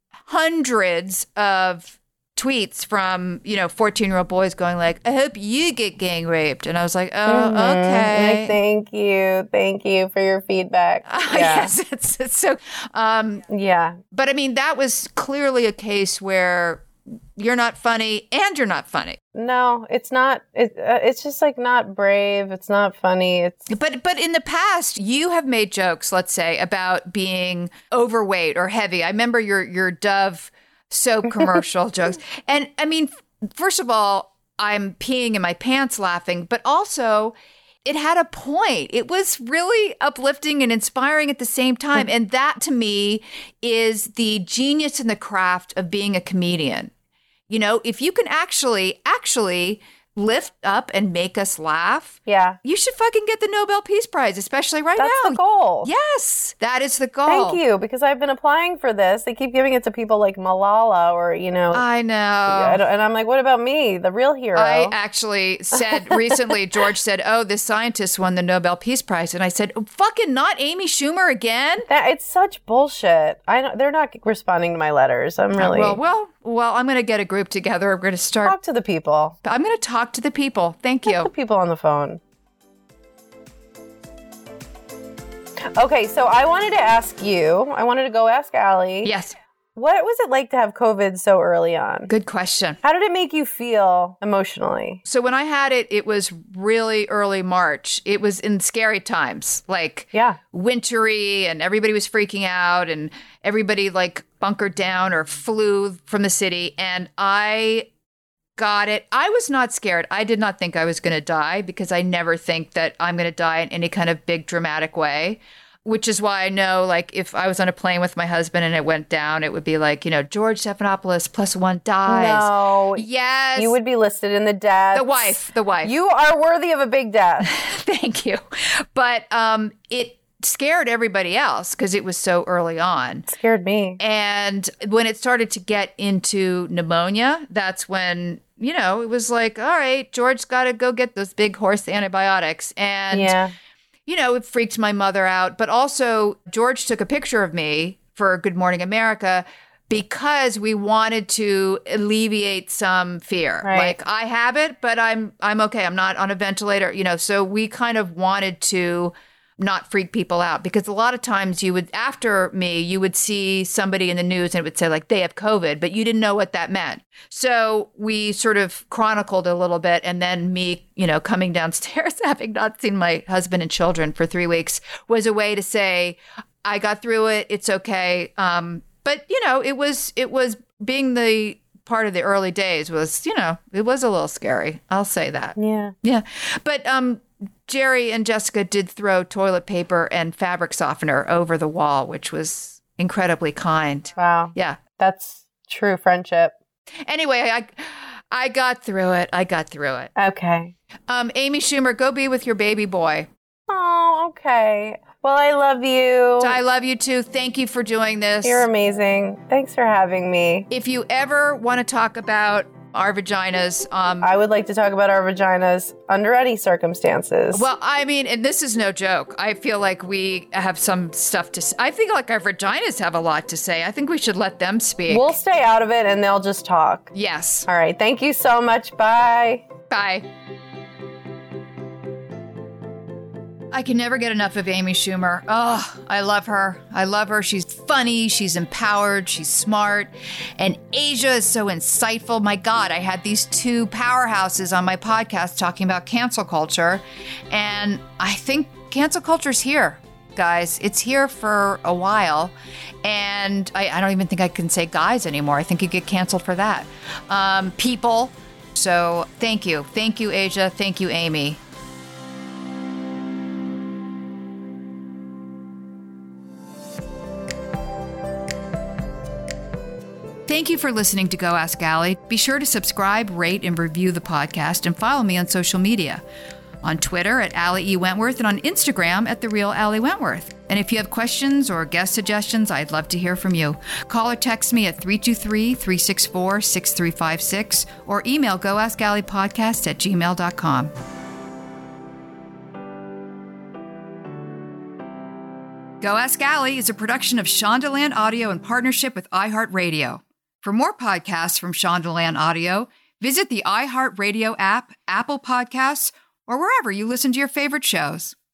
[SPEAKER 1] hundreds of tweets from, 14-year-old boys going like, I hope you get gang raped. And I was like, oh, okay.
[SPEAKER 7] Thank you for your feedback.
[SPEAKER 1] Yes. It's so,
[SPEAKER 7] yeah.
[SPEAKER 1] But I mean, that was clearly a case where you're not funny and you're not funny.
[SPEAKER 7] No, it's not. It's just like not brave. It's not funny.
[SPEAKER 1] But in the past, you have made jokes, let's say, about being overweight or heavy. I remember your Dove soap commercial jokes. And I mean, first of all, I'm peeing in my pants laughing, but also it had a point. It was really uplifting and inspiring at the same time. And that to me is the genius in the craft of being a comedian. If you can actually lift up and make us laugh, you should fucking get the Nobel Peace Prize, especially now.
[SPEAKER 7] That's the goal.
[SPEAKER 1] Yes, that is the goal.
[SPEAKER 7] Thank you, because I've been applying for this. They keep giving it to people like Malala or,
[SPEAKER 1] I know.
[SPEAKER 7] And I'm like, what about me, the real hero?
[SPEAKER 1] I actually said recently, George said, oh, this scientist won the Nobel Peace Prize. And I said, oh, fucking not Amy Schumer again?
[SPEAKER 7] It's such bullshit. They're not responding to my letters. I'm really...
[SPEAKER 1] Well, I'm going to get a group together. We're going to start...
[SPEAKER 7] Talk to the people.
[SPEAKER 1] I'm going to talk to the people. Thank you.
[SPEAKER 7] Talk to people on the phone. Okay, so I wanted to go ask Allie.
[SPEAKER 1] Yes.
[SPEAKER 7] What was it like to have COVID so early on?
[SPEAKER 1] Good question.
[SPEAKER 7] How did it make you feel emotionally?
[SPEAKER 1] So when I had it, it was really early March. It was in scary times, like wintry, and everybody was freaking out and everybody like bunkered down or flew from the city. And I got it. I was not scared. I did not think I was going to die because I never think that I'm going to die in any kind of big dramatic way. which is why I know, like, if I was on a plane with my husband and it went down, it would be like, George Stephanopoulos +1 dies.
[SPEAKER 7] No.
[SPEAKER 1] Yes.
[SPEAKER 7] You would be listed in the deaths.
[SPEAKER 1] The wife.
[SPEAKER 7] You are worthy of a big death.
[SPEAKER 1] Thank you. But it scared everybody else because it was so early on.
[SPEAKER 7] It scared me.
[SPEAKER 1] And when it started to get into pneumonia, that's when, it was like, all right, George's got to go get those big horse antibiotics. And
[SPEAKER 7] yeah.
[SPEAKER 1] it freaked my mother out. But also, George took a picture of me for Good Morning America because we wanted to alleviate some fear.
[SPEAKER 7] Right.
[SPEAKER 1] Like, I have it, but I'm okay. I'm not on a ventilator, So we kind of wanted to not freak people out, because a lot of times after me, you would see somebody in the news and it would say, like, they have COVID, but you didn't know what that meant. So we sort of chronicled a little bit, and then me, coming downstairs, having not seen my husband and children for 3 weeks, was a way to say, I got through it. It's okay. But, it was being the part of the early days was, it was a little scary. I'll say that.
[SPEAKER 7] Yeah.
[SPEAKER 1] Yeah. But, Jerry and Jessica did throw toilet paper and fabric softener over the wall, which was incredibly kind.
[SPEAKER 7] Wow.
[SPEAKER 1] Yeah.
[SPEAKER 7] That's true friendship.
[SPEAKER 1] Anyway, I got through it.
[SPEAKER 7] Okay.
[SPEAKER 1] Amy Schumer, go be with your baby boy.
[SPEAKER 7] Oh, okay. Well, I love you.
[SPEAKER 1] I love you too. Thank you for doing this.
[SPEAKER 7] You're amazing. Thanks for having me.
[SPEAKER 1] If you ever want to talk about our vaginas.
[SPEAKER 7] I would like to talk about our vaginas under any circumstances.
[SPEAKER 1] Well, I mean, and this is no joke. I feel like we have some stuff to say. I think like our vaginas have a lot to say. I think we should let them speak.
[SPEAKER 7] We'll stay out of it and they'll just talk.
[SPEAKER 1] Yes.
[SPEAKER 7] All right. Thank you so much. Bye.
[SPEAKER 1] Bye. I can never get enough of Amy Schumer. Oh, I love her. She's funny. She's empowered. She's smart. And Asia is so insightful. My God, I had these two powerhouses on my podcast talking about cancel culture. And I think cancel culture's here, guys. It's here for a while. And I don't even think I can say guys anymore. I think you get canceled for that. People. So thank you. Thank you, Asia. Thank you, Amy. Thank you for listening to Go Ask Allie. Be sure to subscribe, rate, and review the podcast, and follow me on social media. On Twitter at Allie E. Wentworth, and on Instagram at The Real Allie Wentworth. And if you have questions or guest suggestions, I'd love to hear from you. Call or text me at 323-364-6356 or email goaskalliepodcast@gmail.com. Go Ask Allie is a production of Shondaland Audio in partnership with iHeartRadio. For more podcasts from Shondaland Audio, visit the iHeartRadio app, Apple Podcasts, or wherever you listen to your favorite shows.